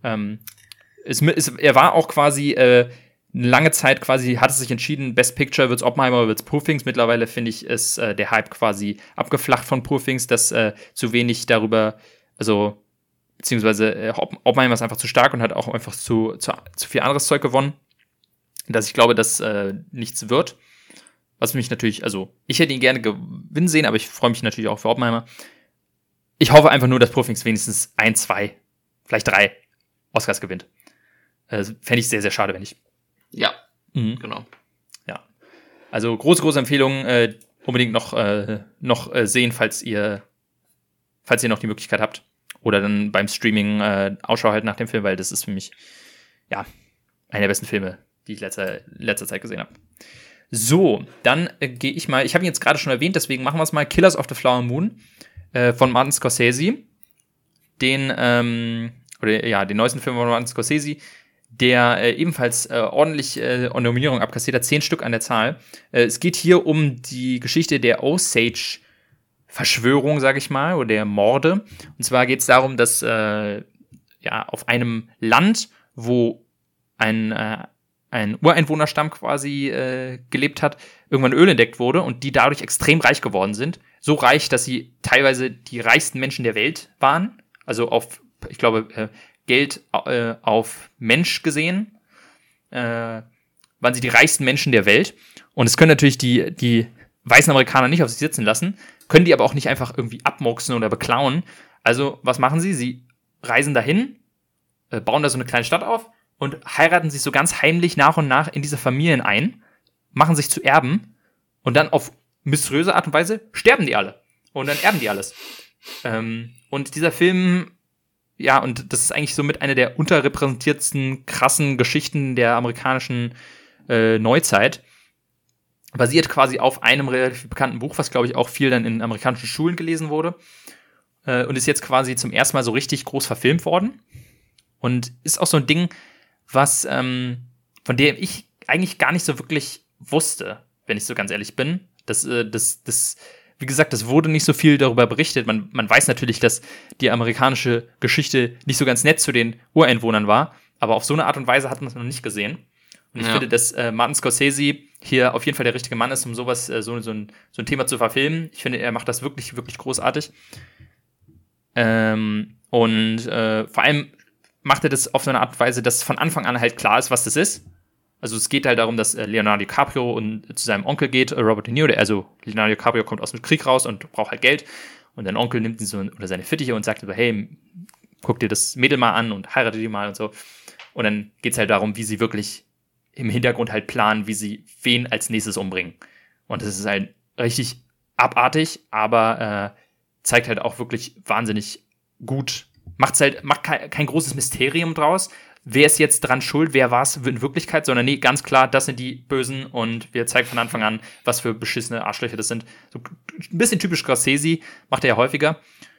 er war auch quasi eine lange Zeit quasi, hat es sich entschieden, Best Picture wird's Oppenheimer oder wird's Poor Things. Mittlerweile finde ich, ist der Hype quasi abgeflacht von Poor Things, dass zu wenig darüber, also beziehungsweise Oppenheimer ist einfach zu stark und hat auch einfach zu viel anderes Zeug gewonnen. Dass ich glaube, dass nichts wird. Was mich natürlich, also ich hätte ihn gerne gewinnen sehen, aber ich freue mich natürlich auch für Oppenheimer. Ich hoffe einfach nur, dass Poor Things wenigstens 1, 2, vielleicht 3 Oscars gewinnt. Fände ich sehr, sehr schade, wenn nicht. Ja, genau. Ja. Also große Empfehlung, unbedingt noch sehen, falls ihr noch die Möglichkeit habt. Oder dann beim Streaming Ausschau halten nach dem Film, weil das ist für mich, ja, einer der besten Filme, die ich letzter Zeit gesehen habe. So, dann gehe ich mal, ich habe ihn jetzt gerade schon erwähnt, deswegen machen wir es mal, Killers of the Flower Moon von Martin Scorsese. Den neuesten Film von Martin Scorsese, der ebenfalls ordentlich Nominierungen abkassiert hat, 10 Stück an der Zahl. Es geht hier um die Geschichte der Osage-Verschwörung, sage ich mal, oder der Morde. Und zwar geht es darum, dass auf einem Land, wo ein Ureinwohnerstamm quasi gelebt hat, irgendwann Öl entdeckt wurde und die dadurch extrem reich geworden sind. So reich, dass sie teilweise die reichsten Menschen der Welt waren. Also auf, ich glaube, Geld auf Mensch gesehen, waren sie die reichsten Menschen der Welt. Und es können natürlich die weißen Amerikaner nicht auf sich sitzen lassen, können die aber auch nicht einfach irgendwie abmurksen oder beklauen. Also, was machen sie? Sie reisen dahin, bauen da so eine kleine Stadt auf und heiraten sich so ganz heimlich nach und nach in diese Familien ein, machen sich zu Erben und dann auf mysteriöse Art und Weise sterben die alle. Und dann erben die alles. Und dieser Film, ja, und das ist eigentlich so mit einer der unterrepräsentiertsten, krassen Geschichten der amerikanischen Neuzeit, basiert quasi auf einem relativ bekannten Buch, was, glaube ich, auch viel dann in amerikanischen Schulen gelesen wurde. Und ist jetzt quasi zum ersten Mal so richtig groß verfilmt worden. Und ist auch so ein Ding, was, von dem ich eigentlich gar nicht so wirklich wusste, wenn ich so ganz ehrlich bin. Wie gesagt, das wurde nicht so viel darüber berichtet. Man weiß natürlich, dass die amerikanische Geschichte nicht so ganz nett zu den Ureinwohnern war, aber auf so eine Art und Weise hat man es noch nicht gesehen. Und ich finde, dass Martin Scorsese hier auf jeden Fall der richtige Mann ist, um sowas, so ein Thema zu verfilmen. Ich finde, er macht das wirklich, wirklich großartig. Vor allem macht er das auf so eine Art und Weise, dass von Anfang an halt klar ist, was das ist. Also es geht halt darum, dass Leonardo DiCaprio zu seinem Onkel geht, Robert De Niro, Leonardo DiCaprio kommt aus dem Krieg raus und braucht halt Geld. Und dein Onkel nimmt ihn so, oder seine Fittiche und sagt so, hey, guck dir das Mädel mal an und heirate die mal und so. Und dann geht's halt darum, wie sie wirklich im Hintergrund halt planen, wie sie wen als nächstes umbringen. Und das ist halt richtig abartig, aber zeigt halt auch wirklich wahnsinnig gut, macht kein großes Mysterium draus, wer ist jetzt dran schuld, wer war es in Wirklichkeit, sondern nee, ganz klar, das sind die Bösen und wir zeigen von Anfang an, was für beschissene Arschlöcher das sind. So ein bisschen typisch Scorsese, macht er ja häufiger.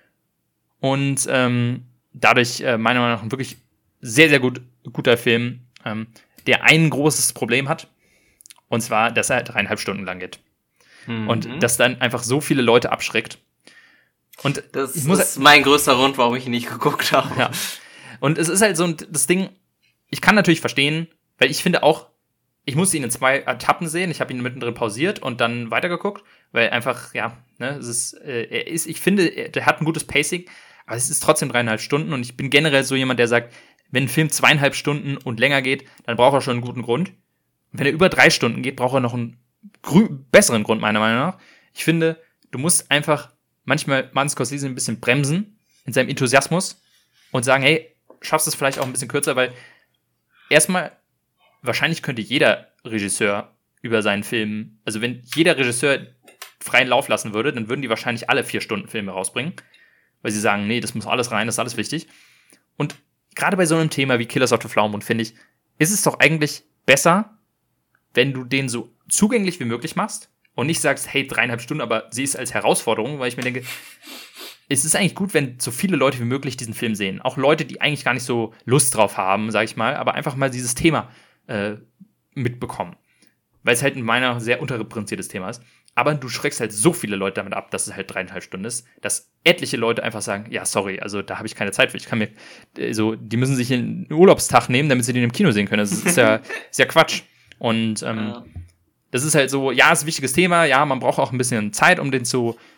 Und dadurch, meiner Meinung nach, ein wirklich sehr, sehr guter Film, der ein großes Problem hat, und zwar, dass er 3,5 Stunden lang geht. Und dass dann einfach so viele Leute abschreckt. Und das ist mein größter Grund, warum ich ihn nicht geguckt habe. Ja. Und es ist halt so das Ding, ich kann natürlich verstehen, weil ich finde auch, ich musste ihn in 2 Etappen sehen. Ich habe ihn mittendrin pausiert und dann weitergeguckt, weil einfach, ja, ne, ich finde, der hat ein gutes Pacing, aber es ist trotzdem 3,5 Stunden und ich bin generell so jemand, der sagt, wenn ein Film 2,5 Stunden und länger geht, dann braucht er schon einen guten Grund. Und wenn er über 3 Stunden geht, braucht er noch einen besseren Grund, meiner Meinung nach. Ich finde, du musst einfach manchmal Martin Scorsese ein bisschen bremsen in seinem Enthusiasmus und sagen, hey, schaffst es vielleicht auch ein bisschen kürzer, weil erstmal, wahrscheinlich könnte jeder Regisseur über seinen Film, also wenn jeder Regisseur freien Lauf lassen würde, dann würden die wahrscheinlich alle 4-Stunden-Filme rausbringen, weil sie sagen, nee, das muss alles rein, das ist alles wichtig. Und gerade bei so einem Thema wie Killers of the Flower Moon, finde ich, ist es doch eigentlich besser, wenn du den so zugänglich wie möglich machst und nicht sagst, hey, 3,5 Stunden, aber sieh es als Herausforderung, weil ich mir denke, es ist eigentlich gut, wenn so viele Leute wie möglich diesen Film sehen. Auch Leute, die eigentlich gar nicht so Lust drauf haben, sag ich mal, aber einfach mal dieses Thema mitbekommen. Weil es halt in meiner sehr unterrepräsentiertes Thema ist. Aber du schreckst halt so viele Leute damit ab, dass es halt 3,5 Stunden ist, dass etliche Leute einfach sagen, ja, sorry, also da habe ich keine Zeit für. Ich kann mir, die müssen sich einen Urlaubstag nehmen, damit sie den im Kino sehen können. Das ist ja Quatsch. Und das ist halt so, ja, ist ein wichtiges Thema, ja, man braucht auch ein bisschen Zeit, um den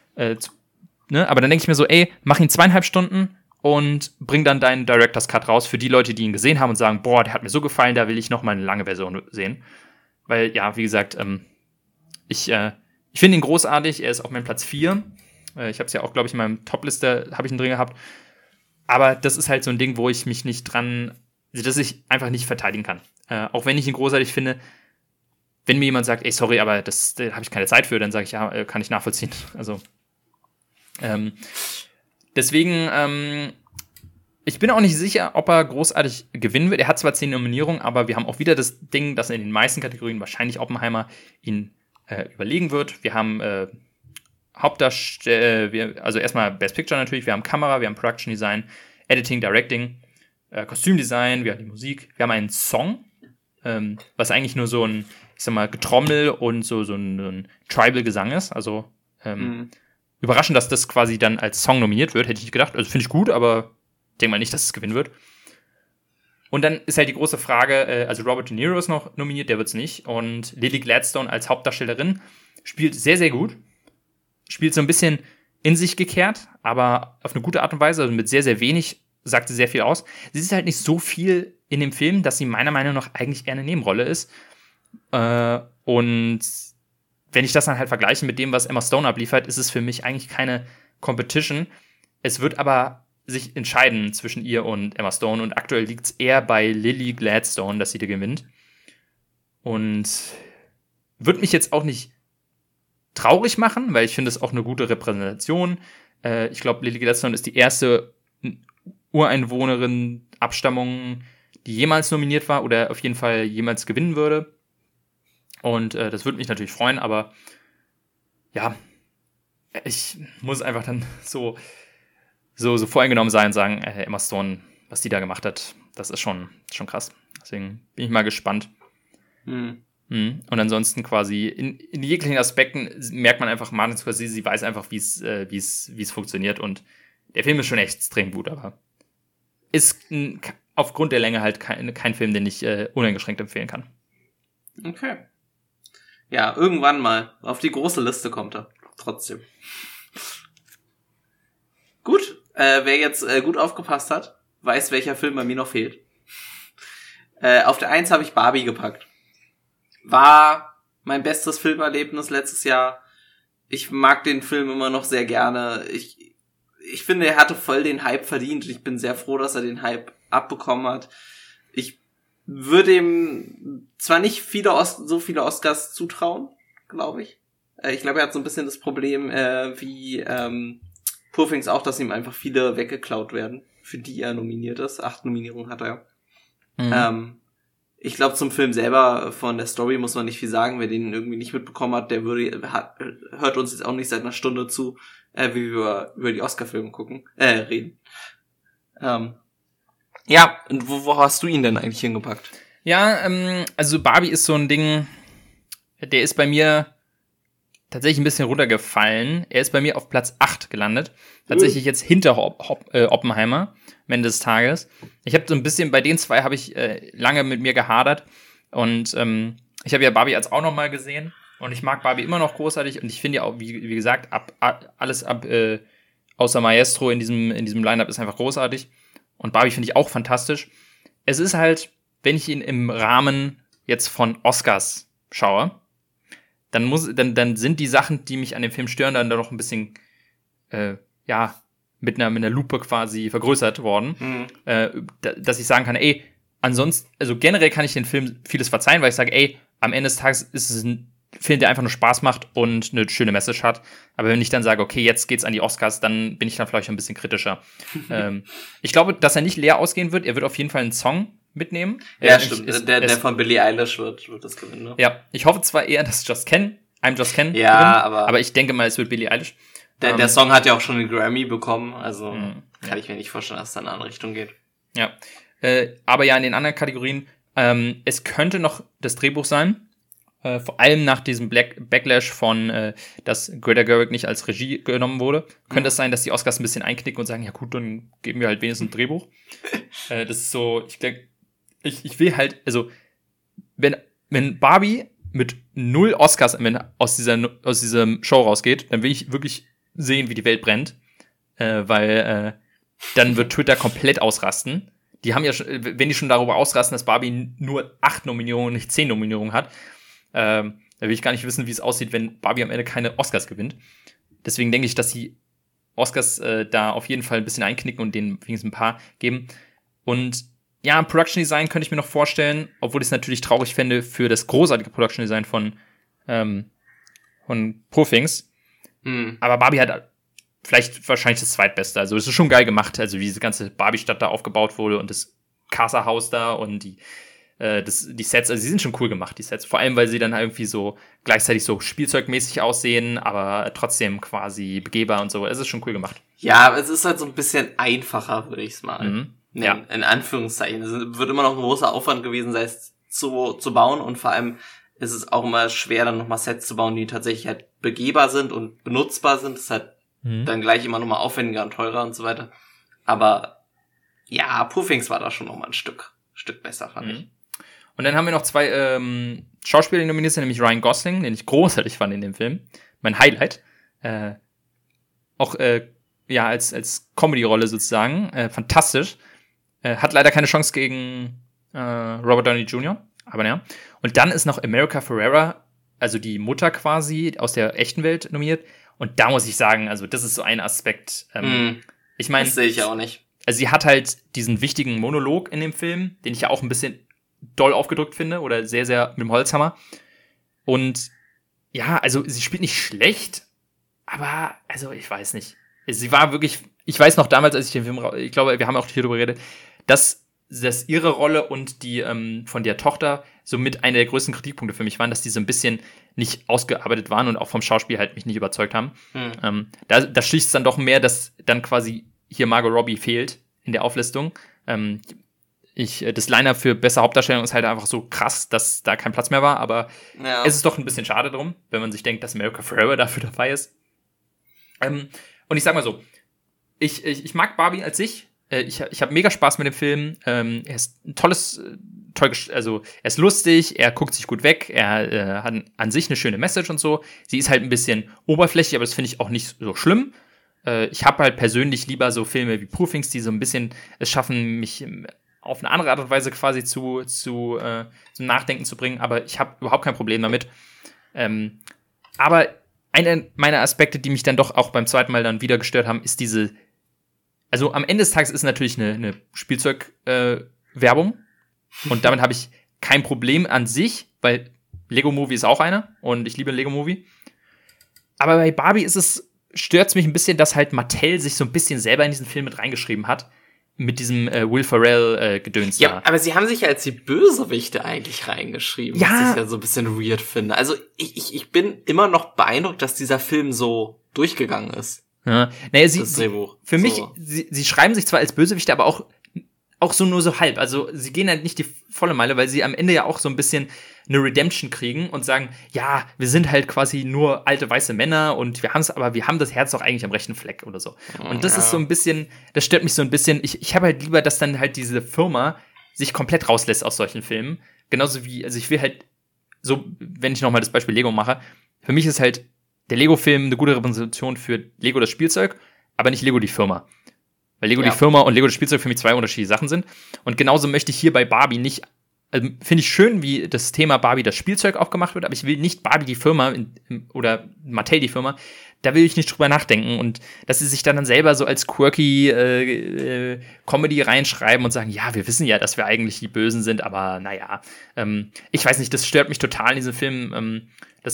ne? Aber dann denke ich mir so, ey, mach ihn 2,5 Stunden und bring dann deinen Director's Cut raus für die Leute, die ihn gesehen haben und sagen, boah, der hat mir so gefallen, da will ich noch mal eine lange Version sehen. Weil, ja, wie gesagt, ich finde ihn großartig, er ist auf meinem Platz 4. Ich habe es ja auch, glaube ich, in meinem Top-Liste, habe ich ihn drin gehabt. Aber das ist halt so ein Ding, wo ich mich nicht dass ich einfach nicht verteidigen kann. Auch wenn ich ihn großartig finde, wenn mir jemand sagt, ey, sorry, aber da habe ich keine Zeit für, dann sage ich, ja, kann ich nachvollziehen. Also, deswegen, ich bin auch nicht sicher, ob er großartig gewinnen wird. Er hat zwar 10 Nominierungen, aber wir haben auch wieder das Ding, dass in den meisten Kategorien wahrscheinlich Oppenheimer ihn überlegen wird. Wir haben also erstmal Best Picture natürlich, wir haben Kamera, wir haben Production Design, Editing, Directing, Kostümdesign, wir haben die Musik, wir haben einen Song, was eigentlich nur so ein, ich sag mal, Getrommel und so ein Tribal-Gesang ist. Also überraschend, dass das quasi dann als Song nominiert wird, hätte ich nicht gedacht. Also finde ich gut, aber ich denke mal nicht, dass es gewinnen wird. Und dann ist halt die große Frage, also Robert De Niro ist noch nominiert, der wird's nicht. Und Lily Gladstone als Hauptdarstellerin spielt sehr, sehr gut. Spielt so ein bisschen in sich gekehrt, aber auf eine gute Art und Weise, also mit sehr, sehr wenig, sagt sie sehr viel aus. Sie ist halt nicht so viel in dem Film, dass sie meiner Meinung nach eigentlich eher eine Nebenrolle ist. Und wenn ich das dann halt vergleiche mit dem, was Emma Stone abliefert, ist es für mich eigentlich keine Competition. Es wird aber sich entscheiden zwischen ihr und Emma Stone und aktuell liegt es eher bei Lily Gladstone, dass sie da gewinnt. Und wird mich jetzt auch nicht traurig machen, weil ich finde es auch eine gute Repräsentation. Ich glaube, Lily Gladstone ist die erste Ureinwohnerin, Abstammung, die jemals nominiert war oder auf jeden Fall jemals gewinnen würde. Und das würde mich natürlich freuen, aber ja, ich muss einfach dann so voreingenommen sein und sagen, Emma Stone was die da gemacht hat, das ist schon krass. Deswegen bin ich mal gespannt. Und ansonsten quasi in jeglichen Aspekten merkt man einfach, Martin Scorsese, sie weiß einfach, wie es funktioniert. Und der Film ist schon echt extrem gut, aber ist aufgrund der Länge halt kein Film, den ich uneingeschränkt empfehlen kann. Okay. Ja, irgendwann mal. Auf die große Liste kommt er. Trotzdem. Gut. Wer jetzt gut aufgepasst hat, weiß, welcher Film bei mir noch fehlt. Auf der 1 habe ich Barbie gepackt. War mein bestes Filmerlebnis letztes Jahr. Ich mag den Film immer noch sehr gerne. Ich finde, er hatte voll den Hype verdient. Ich bin sehr froh, dass er den Hype abbekommen hat. Ich würde ihm zwar nicht so viele Oscars zutrauen, glaube ich. Ich glaube, er hat so ein bisschen das Problem, wie Poor Things auch, dass ihm einfach viele weggeklaut werden, für die er nominiert ist. 8 Nominierungen hat er. Ich glaube, zum Film selber von der Story muss man nicht viel sagen. Wer den irgendwie nicht mitbekommen hat, hört uns jetzt auch nicht seit einer Stunde zu, wie wir über die Oscar-Filme reden. Ja, und wo hast du ihn denn eigentlich hingepackt? Ja, also Barbie ist so ein Ding, der ist bei mir tatsächlich ein bisschen runtergefallen. Er ist bei mir auf Platz 8 gelandet. Tatsächlich jetzt hinter Oppenheimer am Ende des Tages. Ich habe so ein bisschen, bei den zwei habe ich lange mit mir gehadert. Und ich habe ja Barbie jetzt auch noch mal gesehen. Und ich mag Barbie immer noch großartig. Und ich finde ja auch, wie gesagt, alles außer Maestro in diesem Line-Up ist einfach großartig. Und Barbie finde ich auch fantastisch. Es ist halt, wenn ich ihn im Rahmen jetzt von Oscars schaue, dann sind die Sachen, die mich an dem Film stören, dann noch ein bisschen, mit einer Lupe quasi vergrößert worden. Dass ich sagen kann, ansonsten, also generell kann ich den Film vieles verzeihen, weil ich sage, am Ende des Tages ist es ein Film, der einfach nur Spaß macht und eine schöne Message hat. Aber wenn ich dann sage, okay, jetzt geht's an die Oscars, dann bin ich dann vielleicht ein bisschen kritischer. Ich glaube, dass er nicht leer ausgehen wird. Er wird auf jeden Fall einen Song mitnehmen. Ja, stimmt. Der von Billie Eilish wird das gewinnen, ne? Ja, ich hoffe zwar eher, dass I'm Just Ken ja, gewinnt, aber ich denke mal, es wird Billie Eilish. Der Song hat ja auch schon einen Grammy bekommen, also kann ich mir nicht vorstellen, dass es dann in eine andere Richtung geht. Ja, aber ja, in den anderen Kategorien, es könnte noch das Drehbuch sein. Vor allem nach diesem Backlash von, dass Greta Gerwig nicht als Regie genommen wurde, könnte es sein, dass die Oscars ein bisschen einknicken und sagen, ja gut, dann geben wir halt wenigstens ein Drehbuch. Das ist so, ich denke, ich will halt, also, wenn Barbie mit 0 Oscars aus dieser Show rausgeht, dann will ich wirklich sehen, wie die Welt brennt, weil dann wird Twitter komplett ausrasten. Die haben ja schon, wenn die schon darüber ausrasten, dass Barbie nur 8 Nominierungen, nicht 10 Nominierungen hat, da will ich gar nicht wissen, wie es aussieht, wenn Barbie am Ende keine Oscars gewinnt. Deswegen denke ich, dass die Oscars da auf jeden Fall ein bisschen einknicken und denen wenigstens ein paar geben. Und ja, Production Design könnte ich mir noch vorstellen, obwohl ich es natürlich traurig fände für das großartige Production Design von Poor Things. Aber Barbie hat wahrscheinlich das zweitbeste. Also es ist schon geil gemacht, also wie diese ganze Barbie-Stadt da aufgebaut wurde und das Casa-Haus da und die Sets, also sie sind schon cool gemacht, die Sets. Vor allem, weil sie dann irgendwie so gleichzeitig so spielzeugmäßig aussehen, aber trotzdem quasi begehbar und so. Es ist schon cool gemacht. Ja, aber es ist halt so ein bisschen einfacher, würde ich es mal nennen. Ja. In Anführungszeichen. Es wird immer noch ein großer Aufwand gewesen sein, es zu bauen. Und vor allem ist es auch immer schwer, dann nochmal Sets zu bauen, die tatsächlich halt begehbar sind und benutzbar sind. Das ist halt dann gleich immer nochmal aufwendiger und teurer und so weiter. Aber ja, Poor Things war da schon nochmal ein Stück besser, fand ich. Und dann haben wir noch 2 Schauspieler, die nominiert sind, nämlich Ryan Gosling, den ich großartig fand in dem Film. Mein Highlight. Auch als Comedy-Rolle sozusagen. Fantastisch. Hat leider keine Chance gegen Robert Downey Jr., aber ja. Und dann ist noch America Ferrera, also die Mutter quasi aus der echten Welt nominiert. Und da muss ich sagen, also das ist so ein Aspekt. Ich meine, das sehe ich auch nicht. Also sie hat halt diesen wichtigen Monolog in dem Film, den ich ja auch ein bisschen doll aufgedrückt finde oder sehr, sehr mit dem Holzhammer. Und ja, also sie spielt nicht schlecht, aber also ich weiß nicht. Sie war wirklich, ich weiß noch damals, als ich den Film, ich glaube, wir haben auch hier drüber geredet, dass ihre Rolle und die von der Tochter somit einer der größten Kritikpunkte für mich waren, dass die so ein bisschen nicht ausgearbeitet waren und auch vom Schauspiel halt mich nicht überzeugt haben. Da schließt es dann doch mehr, dass dann quasi hier Margot Robbie fehlt in der Auflistung. Das Line-Up für beste Hauptdarstellung ist halt einfach so krass, dass da kein Platz mehr war, aber es ist doch ein bisschen schade drum, wenn man sich denkt, dass America Forever dafür dabei ist. Und ich sag mal so, ich mag Barbie als sich. Ich habe mega Spaß mit dem Film. Er ist ein also er ist lustig, er guckt sich gut weg, er hat an sich eine schöne Message und so. Sie ist halt ein bisschen oberflächlich, aber das finde ich auch nicht so schlimm. Ich habe halt persönlich lieber so Filme wie Proofings, die so ein bisschen es schaffen, mich auf eine andere Art und Weise quasi zum Nachdenken zu bringen, aber ich habe überhaupt kein Problem damit. Aber einer meiner Aspekte, die mich dann doch auch beim zweiten Mal dann wieder gestört haben, ist also am Ende des Tages ist natürlich eine Spielzeug-Werbung und damit habe ich kein Problem an sich, weil Lego Movie ist auch einer und ich liebe Lego Movie. Aber bei Barbie stört es mich ein bisschen, dass halt Mattel sich so ein bisschen selber in diesen Film mit reingeschrieben hat. Mit diesem Will Ferrell-Gedöns da. Ja, aber sie haben sich ja als die Bösewichte eigentlich reingeschrieben, was ich ja so ein bisschen weird finde. Also ich bin immer noch beeindruckt, dass dieser Film so durchgegangen ist. Ja. Naja, für mich, sie schreiben sich zwar als Bösewichte, aber auch so nur so halb. Also sie gehen halt nicht die volle Meile, weil sie am Ende ja auch so ein bisschen eine Redemption kriegen und sagen, ja, wir sind halt quasi nur alte weiße Männer und wir haben das Herz doch eigentlich am rechten Fleck oder so. Und das ist so ein bisschen, das stört mich so ein bisschen. Ich habe halt lieber, dass dann halt diese Firma sich komplett rauslässt aus solchen Filmen. Genauso wie, also ich will halt so, wenn ich nochmal das Beispiel Lego mache, für mich ist halt der Lego-Film eine gute Repräsentation für Lego das Spielzeug, aber nicht Lego die Firma. Weil Lego die Firma und Lego das Spielzeug für mich zwei unterschiedliche Sachen sind. Und genauso möchte ich hier bei Barbie nicht, also finde ich schön, wie das Thema Barbie das Spielzeug aufgemacht wird, aber ich will nicht Barbie die Firma oder Mattel die Firma, da will ich nicht drüber nachdenken und dass sie sich dann selber so als quirky Comedy reinschreiben und sagen, ja, wir wissen ja, dass wir eigentlich die Bösen sind, aber naja, ich weiß nicht, das stört mich total in diesem Film,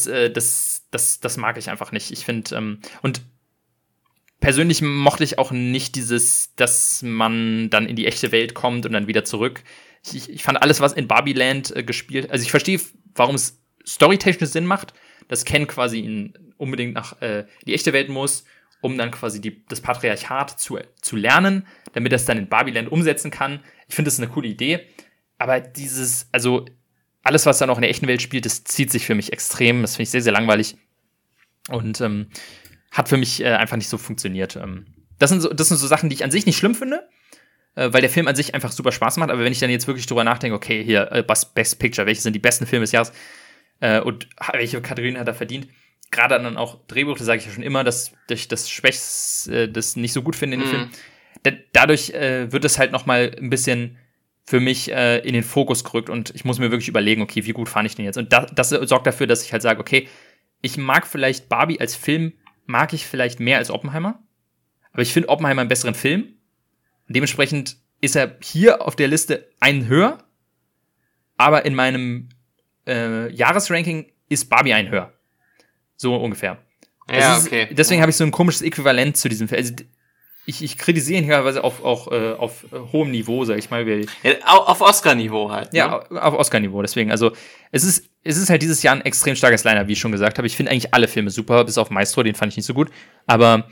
das mag ich einfach nicht. Ich finde, und persönlich mochte ich auch nicht dass man dann in die echte Welt kommt und dann wieder zurück. Ich fand alles, was in Barbie-Land gespielt, also ich verstehe, warum es storytechnisch Sinn macht, dass Ken quasi unbedingt nach die echte Welt muss, um dann quasi das Patriarchat zu lernen, damit er es dann in Barbie-Land umsetzen kann. Ich finde, das ist eine coole Idee, aber also alles, was dann auch in der echten Welt spielt, das zieht sich für mich extrem, das finde ich sehr, sehr langweilig und hat für mich einfach nicht so funktioniert. Das sind so Sachen, die ich an sich nicht schlimm finde, weil der Film an sich einfach super Spaß macht. Aber wenn ich dann jetzt wirklich drüber nachdenke, okay, hier, Best Picture, welche sind die besten Filme des Jahres und welche Kategorien hat er verdient? Gerade dann auch Drehbuch, da sage ich ja schon immer, dass ich das das nicht so gut finde in dem Film. Dadurch wird es halt noch mal ein bisschen für mich in den Fokus gerückt und ich muss mir wirklich überlegen, okay, wie gut fand ich den jetzt? Und das sorgt dafür, dass ich halt sage, okay, ich mag vielleicht Barbie als Film mag ich vielleicht mehr als Oppenheimer. Aber ich finde Oppenheimer einen besseren Film. Und dementsprechend ist er hier auf der Liste einen höher. Aber in meinem Jahresranking ist Barbie einen höher. So ungefähr. Ja, okay. Deswegen habe ich so ein komisches Äquivalent zu diesem Film. Also ich kritisiere ihn teilweise auf hohem Niveau, sag ich mal. Auf Oscar-Niveau halt. Ne? Ja, auf Oscar-Niveau. Deswegen, also es ist halt dieses Jahr ein extrem starkes Liner, wie ich schon gesagt habe. Ich finde eigentlich alle Filme super, bis auf Maestro, den fand ich nicht so gut. Aber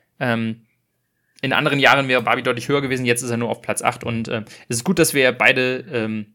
in anderen Jahren wäre Barbie deutlich höher gewesen. Jetzt ist er nur auf Platz 8. Und es ist gut, dass wir beide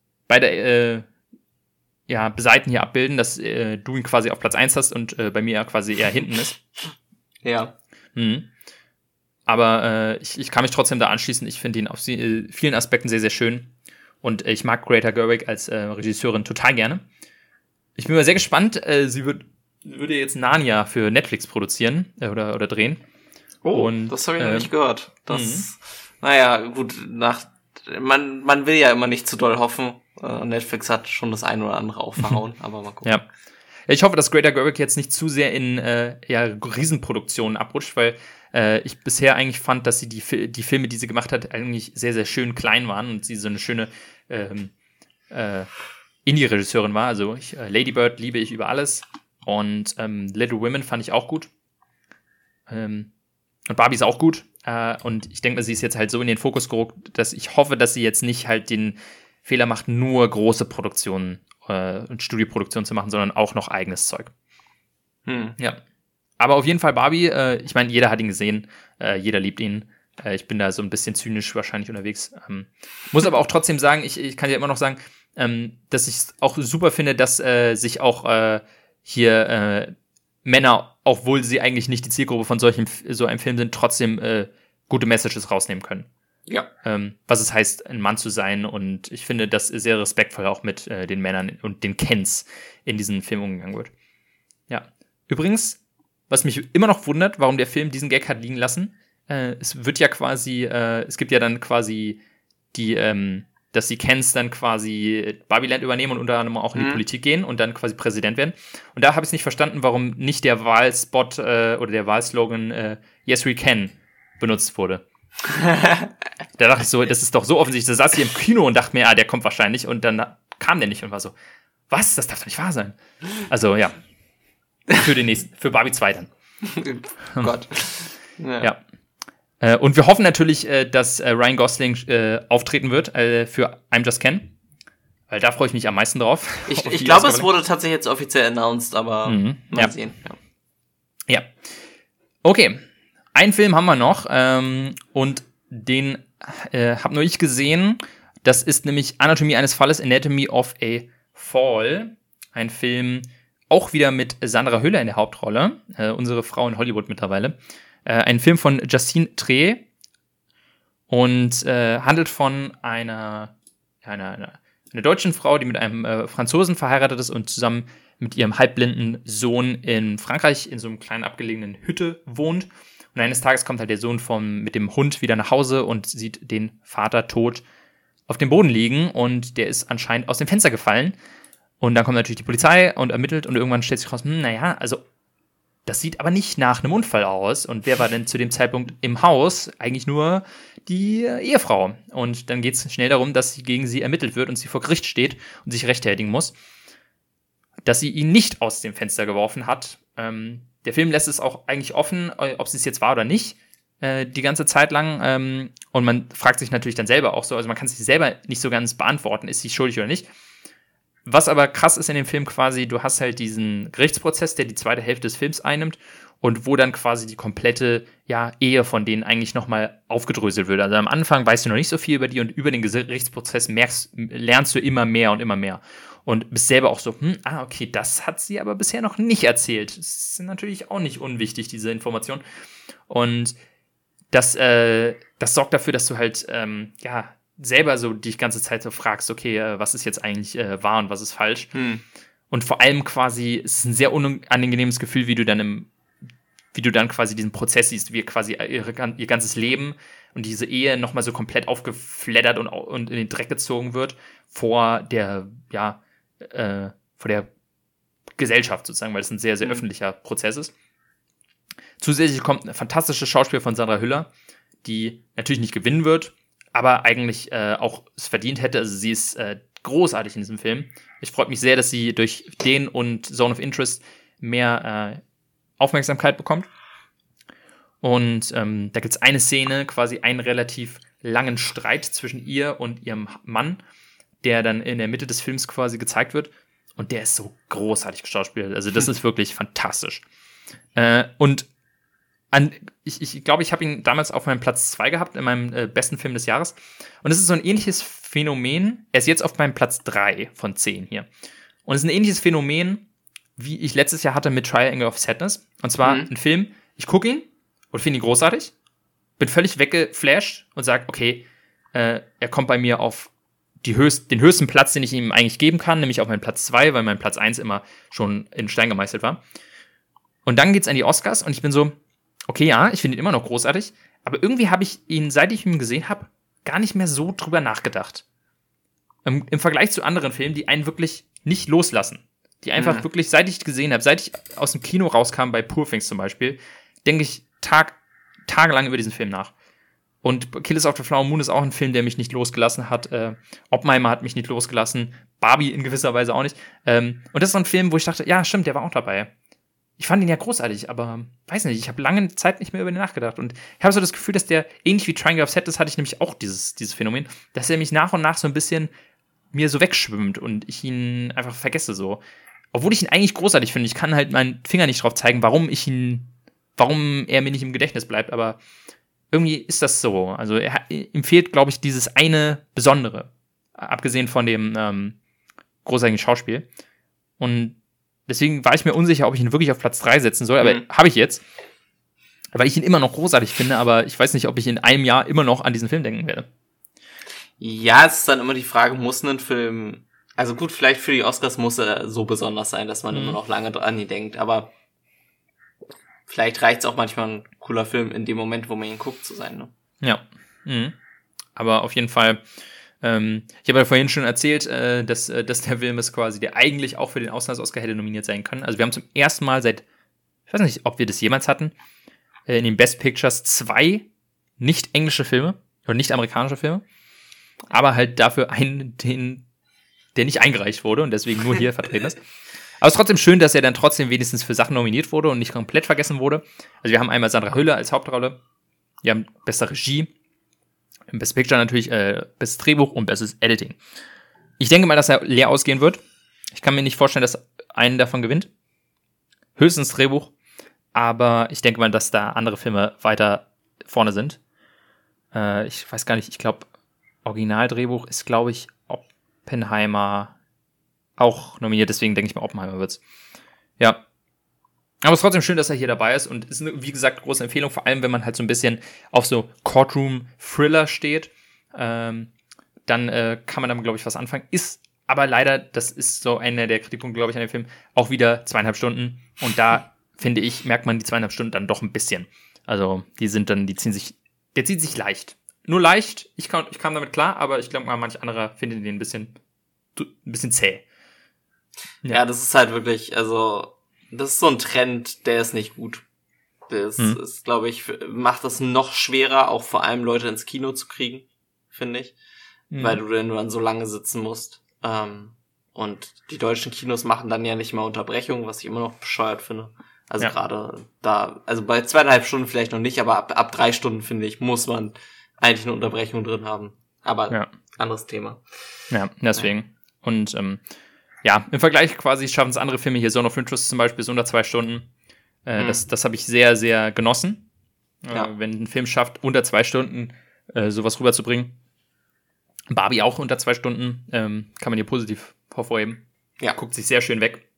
Seiten hier abbilden, dass du ihn quasi auf Platz 1 hast und bei mir quasi eher hinten ist. Ja. Mhm. Aber ich kann mich trotzdem da anschließen. Ich finde ihn auf vielen Aspekten sehr, sehr schön. Und ich mag Greta Gerwig als Regisseurin total gerne. Ich bin mal sehr gespannt. Sie würde jetzt Narnia für Netflix produzieren oder drehen. Oh, und, das habe ich noch nicht gehört. Naja, gut, man will ja immer nicht zu doll hoffen. Netflix hat schon das ein oder andere auch verhauen, aber mal gucken. Ja. Ich hoffe, dass Greta Gerwig jetzt nicht zu sehr in Riesenproduktionen abrutscht, weil ich bisher eigentlich fand, dass sie die Filme, die sie gemacht hat, eigentlich sehr, sehr schön klein waren und sie so eine schöne Indie-Regisseurin war. Also Lady Bird liebe ich über alles und Little Women fand ich auch gut. Und Barbie ist auch gut. Und ich denke mal, sie ist jetzt halt so in den Fokus gerückt, dass ich hoffe, dass sie jetzt nicht halt den Fehler macht, nur große Produktionen und Studioproduktionen zu machen, sondern auch noch eigenes Zeug. Ja. Aber auf jeden Fall Barbie, ich meine, jeder hat ihn gesehen, jeder liebt ihn. Ich bin da so ein bisschen zynisch wahrscheinlich unterwegs. Muss aber auch trotzdem sagen, ich kann ja immer noch sagen, dass ich es auch super finde, dass sich auch hier Männer, obwohl sie eigentlich nicht die Zielgruppe von so einem Film sind, trotzdem gute Messages rausnehmen können. Ja. Was es heißt, ein Mann zu sein. Und ich finde, dass sehr respektvoll auch mit den Männern und den Kens in diesen Film umgegangen wird. Ja. Übrigens, was mich immer noch wundert, warum der Film diesen Gag hat liegen lassen, es wird ja quasi, es gibt ja dann quasi dass die Kens dann quasi Barbieland übernehmen und unter anderem auch in die Politik gehen und dann quasi Präsident werden. Und da habe ich es nicht verstanden, warum nicht der Wahlspot oder der Wahlslogan Yes We Can benutzt wurde. Da dachte ich so, das ist doch so offensichtlich. Da saß ich im Kino und dachte mir, der kommt wahrscheinlich. Und dann kam der nicht und war so, was? Das darf doch nicht wahr sein. Also, ja. Für Barbie 2 dann. Oh Gott. Ja. Und wir hoffen natürlich, dass Ryan Gosling auftreten wird für I'm Just Ken. Weil da freue ich mich am meisten drauf. Ich glaube, es wurde tatsächlich jetzt offiziell announced, aber mal sehen. Ja. Okay. Einen Film haben wir noch und den habe nur ich gesehen. Das ist nämlich Anatomie eines Falles, Anatomy of a Fall. Ein Film auch wieder mit Sandra Hüller in der Hauptrolle. Unsere Frau in Hollywood mittlerweile. Ein Film von Justine Triet und handelt von einer deutschen Frau, die mit einem Franzosen verheiratet ist und zusammen mit ihrem halbblinden Sohn in Frankreich in so einem kleinen abgelegenen Hütte wohnt. Und eines Tages kommt halt der Sohn mit dem Hund wieder nach Hause und sieht den Vater tot auf dem Boden liegen und der ist anscheinend aus dem Fenster gefallen. Und dann kommt natürlich die Polizei und ermittelt und irgendwann stellt sich raus, also das sieht aber nicht nach einem Unfall aus. Und wer war denn zu dem Zeitpunkt im Haus? Eigentlich nur die Ehefrau. Und dann geht es schnell darum, dass gegen sie ermittelt wird und sie vor Gericht steht und sich rechtfertigen muss, dass sie ihn nicht aus dem Fenster geworfen hat. Der Film lässt es auch eigentlich offen, ob sie es jetzt war oder nicht, die ganze Zeit lang. Und man fragt sich natürlich dann selber auch so, also man kann sich selber nicht so ganz beantworten, ist sie schuldig oder nicht. Was aber krass ist in dem Film quasi, du hast halt diesen Gerichtsprozess, der die zweite Hälfte des Films einnimmt und wo dann quasi die komplette Ehe von denen eigentlich nochmal aufgedröselt wird. Also am Anfang weißt du noch nicht so viel über die und über den Gerichtsprozess lernst du immer mehr und immer mehr. Und bist selber auch so, okay, das hat sie aber bisher noch nicht erzählt. Das ist natürlich auch nicht unwichtig, diese Information. Und das sorgt dafür, dass du halt, selber so die ganze Zeit so fragst, okay, was ist jetzt eigentlich wahr und was ist falsch? Und vor allem quasi, es ist ein sehr unangenehmes Gefühl, wie du dann quasi diesen Prozess siehst, wie quasi ihr ganzes Leben und diese Ehe nochmal so komplett aufgeflattert und in den Dreck gezogen wird vor der Gesellschaft sozusagen, weil es ein sehr, sehr öffentlicher Prozess ist. Zusätzlich kommt ein fantastisches Schauspiel von Sandra Hüller, die natürlich nicht gewinnen wird, aber eigentlich auch es verdient hätte. Also sie ist großartig in diesem Film. Ich freue mich sehr, dass sie durch den und Zone of Interest mehr Aufmerksamkeit bekommt. Und da gibt es eine Szene, quasi einen relativ langen Streit zwischen ihr und ihrem Mann, der dann in der Mitte des Films quasi gezeigt wird. Und der ist so großartig geschauspielt. Also das ist wirklich fantastisch. Ich glaube, ich habe ihn damals auf meinem Platz 2 gehabt, in meinem besten Film des Jahres. Und es ist so ein ähnliches Phänomen. Er ist jetzt auf meinem Platz 3 von 10 hier. Und es ist ein ähnliches Phänomen, wie ich letztes Jahr hatte mit Triangle of Sadness. Und zwar ein Film, ich gucke ihn und finde ihn großartig, bin völlig weggeflasht und sage, okay, er kommt bei mir auf den höchsten Platz, den ich ihm eigentlich geben kann, nämlich auf meinen Platz 2, weil mein Platz 1 immer schon in Stein gemeißelt war. Und dann geht's an die Oscars und ich bin so, okay, ja, ich finde ihn immer noch großartig, aber irgendwie habe ich ihn, seit ich ihn gesehen habe, gar nicht mehr so drüber nachgedacht. Im Vergleich zu anderen Filmen, die einen wirklich nicht loslassen. Die einfach wirklich, seit ich gesehen habe, seit ich aus dem Kino rauskam, bei Poor Things zum Beispiel, denke ich tagelang über diesen Film nach. Und Killers of the Flower Moon ist auch ein Film, der mich nicht losgelassen hat. Oppenheimer hat mich nicht losgelassen. Barbie in gewisser Weise auch nicht. Und das ist so ein Film, wo ich dachte, ja, stimmt, der war auch dabei. Ich fand ihn ja großartig, aber weiß nicht, ich habe lange Zeit nicht mehr über den nachgedacht. Und ich habe so das Gefühl, dass der, ähnlich wie Triangle of Sadness, hatte ich nämlich auch dieses Phänomen, dass er mich nach und nach so ein bisschen mir so wegschwimmt und ich ihn einfach vergesse so. Obwohl ich ihn eigentlich großartig finde. Ich kann halt meinen Finger nicht drauf zeigen, warum er mir nicht im Gedächtnis bleibt, aber irgendwie ist das so. Also ihm fehlt, glaube ich, dieses eine Besondere. Abgesehen von dem großartigen Schauspiel. Und deswegen war ich mir unsicher, ob ich ihn wirklich auf Platz 3 setzen soll. Aber habe ich jetzt. Weil ich ihn immer noch großartig finde, aber ich weiß nicht, ob ich in einem Jahr immer noch an diesen Film denken werde. Ja, es ist dann immer die Frage, muss ein Film, also gut, vielleicht für die Oscars muss er so besonders sein, dass man immer noch lange an ihn denkt, aber vielleicht reicht es auch manchmal, ein cooler Film in dem Moment, wo man ihn guckt, zu sein, ne? Ja. Aber auf jeden Fall, ich habe ja vorhin schon erzählt, dass der Film ist quasi, der eigentlich auch für den Auslands-Oscar hätte nominiert sein können. Also wir haben zum ersten Mal seit, ich weiß nicht, ob wir das jemals hatten, in den Best Pictures 2 nicht englische Filme oder nicht amerikanische Filme, aber halt dafür einen, der nicht eingereicht wurde und deswegen nur hier vertreten ist. Aber es ist trotzdem schön, dass er dann trotzdem wenigstens für Sachen nominiert wurde und nicht komplett vergessen wurde. Also wir haben einmal Sandra Hüller als Hauptrolle, wir haben beste Regie, Best Picture natürlich, bestes Drehbuch und bestes Editing. Ich denke mal, dass er leer ausgehen wird. Ich kann mir nicht vorstellen, dass einen davon gewinnt. Höchstens Drehbuch. Aber ich denke mal, dass da andere Filme weiter vorne sind. Ich weiß gar nicht, ich glaube, Originaldrehbuch ist, glaube ich, Oppenheimer auch nominiert. Deswegen denke ich mal, Oppenheimer wird's. Ja. Aber es ist trotzdem schön, dass er hier dabei ist. Und ist, wie gesagt, große Empfehlung. Vor allem, wenn man halt so ein bisschen auf so Courtroom-Thriller steht. Dann kann man damit, glaube ich, was anfangen. Ist aber leider, das ist so einer der Kritikpunkte, glaube ich, an dem Film, auch wieder 2,5 Stunden. Und da finde ich, merkt man die 2,5 Stunden dann doch ein bisschen. Also, der zieht sich leicht. Nur leicht, ich kam damit klar, aber ich glaube mal, manch anderer findet den ein bisschen zäh. Ja, das ist halt wirklich, also, das ist so ein Trend, der ist nicht gut. Das ist, glaube ich, macht das noch schwerer, auch vor allem Leute ins Kino zu kriegen, finde ich. Weil du dann so lange sitzen musst. Und die deutschen Kinos machen dann ja nicht mal Unterbrechungen, was ich immer noch bescheuert finde. Also gerade da, also bei 2,5 Stunden vielleicht noch nicht, aber ab 3 Stunden, finde ich, muss man eigentlich eine Unterbrechung drin haben. Aber anderes Thema. Ja, deswegen. Und im Vergleich quasi schaffen es andere Filme hier, Zone of Interest zum Beispiel, ist unter 2 Stunden. Das habe ich sehr, sehr genossen. Wenn ein Film schafft, unter 2 Stunden sowas rüberzubringen. Barbie auch unter 2 Stunden, kann man hier positiv hervorheben. Ja. Guckt sich sehr schön weg.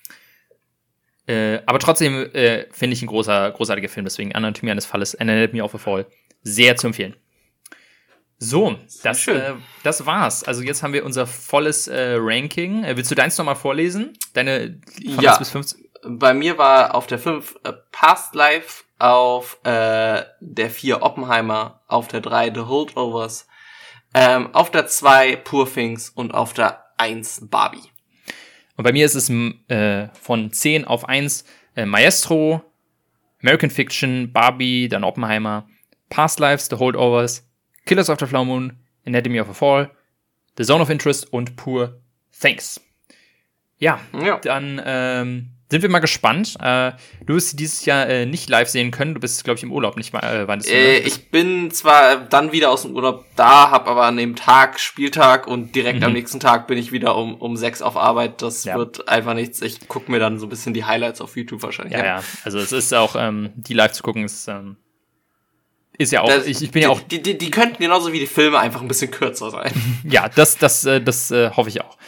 Aber trotzdem finde ich ein großartiger Film, deswegen Anatomie eines Falles, Anatomy of a Fall, sehr zu empfehlen. So, das war's. Also jetzt haben wir unser volles Ranking. Willst du deins nochmal vorlesen? Deine von 1 bis 15? Bei mir war auf der 5 Past Life, auf der 4 Oppenheimer, auf der 3 The Holdovers, auf der 2 Poor Things und auf der 1 Barbie. Und bei mir ist es von 10 auf 1 Maestro, American Fiction, Barbie, dann Oppenheimer, Past Lives, The Holdovers, Killers of the Flower Moon, Anatomy of a Fall, The Zone of Interest und Poor Things. Ja. Dann sind wir mal gespannt. Du wirst dieses Jahr nicht live sehen können. Du bist, glaube ich, im Urlaub, nicht mal. Wann ist ich bin zwar dann wieder aus dem Urlaub da, hab aber an dem Tag Spieltag und direkt am nächsten Tag bin ich wieder um 6 auf Arbeit. Das wird einfach nichts. Ich gucke mir dann so ein bisschen die Highlights auf YouTube wahrscheinlich an. Ja. Also es ist auch, die live zu gucken, ist ja auch, ich bin ja auch... Die könnten genauso wie die Filme einfach ein bisschen kürzer sein. Ja, das hoffe ich auch.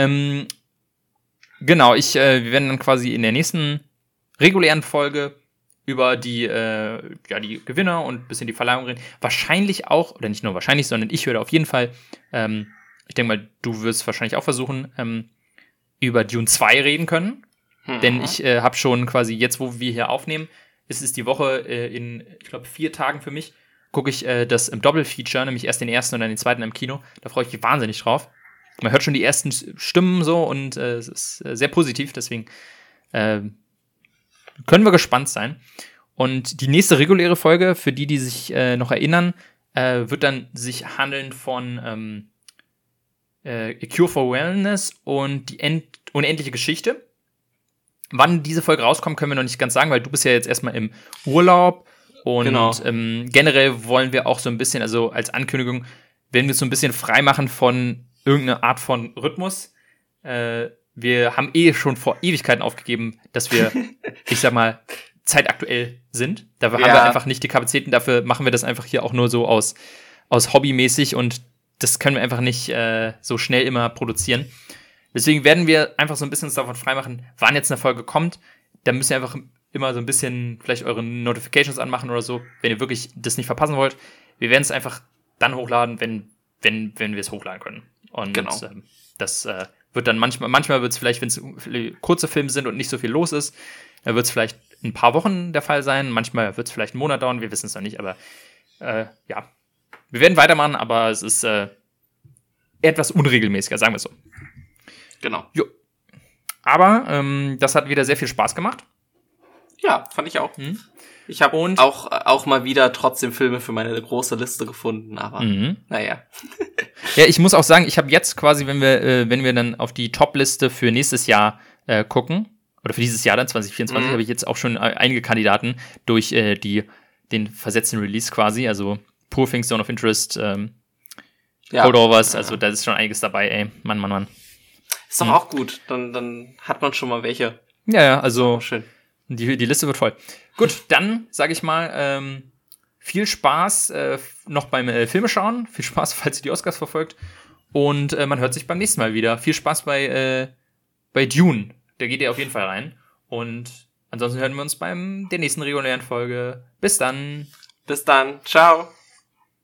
Genau, wir werden dann quasi in der nächsten regulären Folge über die Gewinner und ein bisschen die Verleihung reden. Wahrscheinlich auch, oder nicht nur wahrscheinlich, sondern ich würde auf jeden Fall, ich denke mal, du wirst wahrscheinlich auch versuchen, über Dune 2 reden können. Denn ich habe schon quasi jetzt, wo wir hier aufnehmen, es ist die Woche in, ich glaube, 4 Tagen für mich, gucke ich das im Doppelfeature, nämlich erst den ersten und dann den zweiten im Kino. Da freue ich mich wahnsinnig drauf. Man hört schon die ersten Stimmen so und es ist sehr positiv, deswegen können wir gespannt sein. Und die nächste reguläre Folge, für die sich noch erinnern, wird dann sich handeln von A Cure for Wellness und die unendliche Geschichte. Wann diese Folge rauskommt, können wir noch nicht ganz sagen, weil du bist ja jetzt erstmal im Urlaub. Und generell wollen wir auch so ein bisschen, also als Ankündigung, werden wir es so ein bisschen frei machen von irgendeine Art von Rhythmus. Wir haben schon vor Ewigkeiten aufgegeben, dass wir, ich sag mal, zeitaktuell sind. Da haben wir einfach nicht die Kapazitäten, dafür machen wir das einfach hier auch nur so aus hobbymäßig und das können wir einfach nicht so schnell immer produzieren. Deswegen werden wir einfach so ein bisschen uns davon freimachen, wann jetzt eine Folge kommt. Da müsst ihr einfach immer so ein bisschen vielleicht eure Notifications anmachen oder so, wenn ihr wirklich das nicht verpassen wollt. Wir werden es einfach dann hochladen, wenn wir es hochladen können. Und genau. Das wird dann manchmal wird es vielleicht, wenn es kurze Filme sind und nicht so viel los ist, dann wird es vielleicht ein paar Wochen der Fall sein. Manchmal wird es vielleicht einen Monat dauern, wir wissen es noch nicht. Aber ja, wir werden weitermachen, aber es ist etwas unregelmäßiger, sagen wir es so. Genau. Jo. Aber das hat wieder sehr viel Spaß gemacht. Ja, fand ich auch. Ich habe auch mal wieder trotzdem Filme für meine große Liste gefunden, aber naja. Ja, ich muss auch sagen, ich habe jetzt quasi, wenn wir dann auf die Top-Liste für nächstes Jahr gucken, oder für dieses Jahr dann, 2024, habe ich jetzt auch schon einige Kandidaten durch den versetzten Release quasi, also Poor Things, Zone of Interest, Holdovers, also da ist schon einiges dabei, ey. Mann. Ist doch auch gut, dann hat man schon mal welche. Ja, also schön. Die Liste wird voll. Gut, dann sage ich mal, viel Spaß noch beim Filme schauen. Viel Spaß, falls ihr die Oscars verfolgt. Und man hört sich beim nächsten Mal wieder. Viel Spaß bei Dune. Der geht ja auf jeden Fall rein. Und ansonsten hören wir uns der nächsten regulären Folge. Bis dann. Bis dann. Ciao.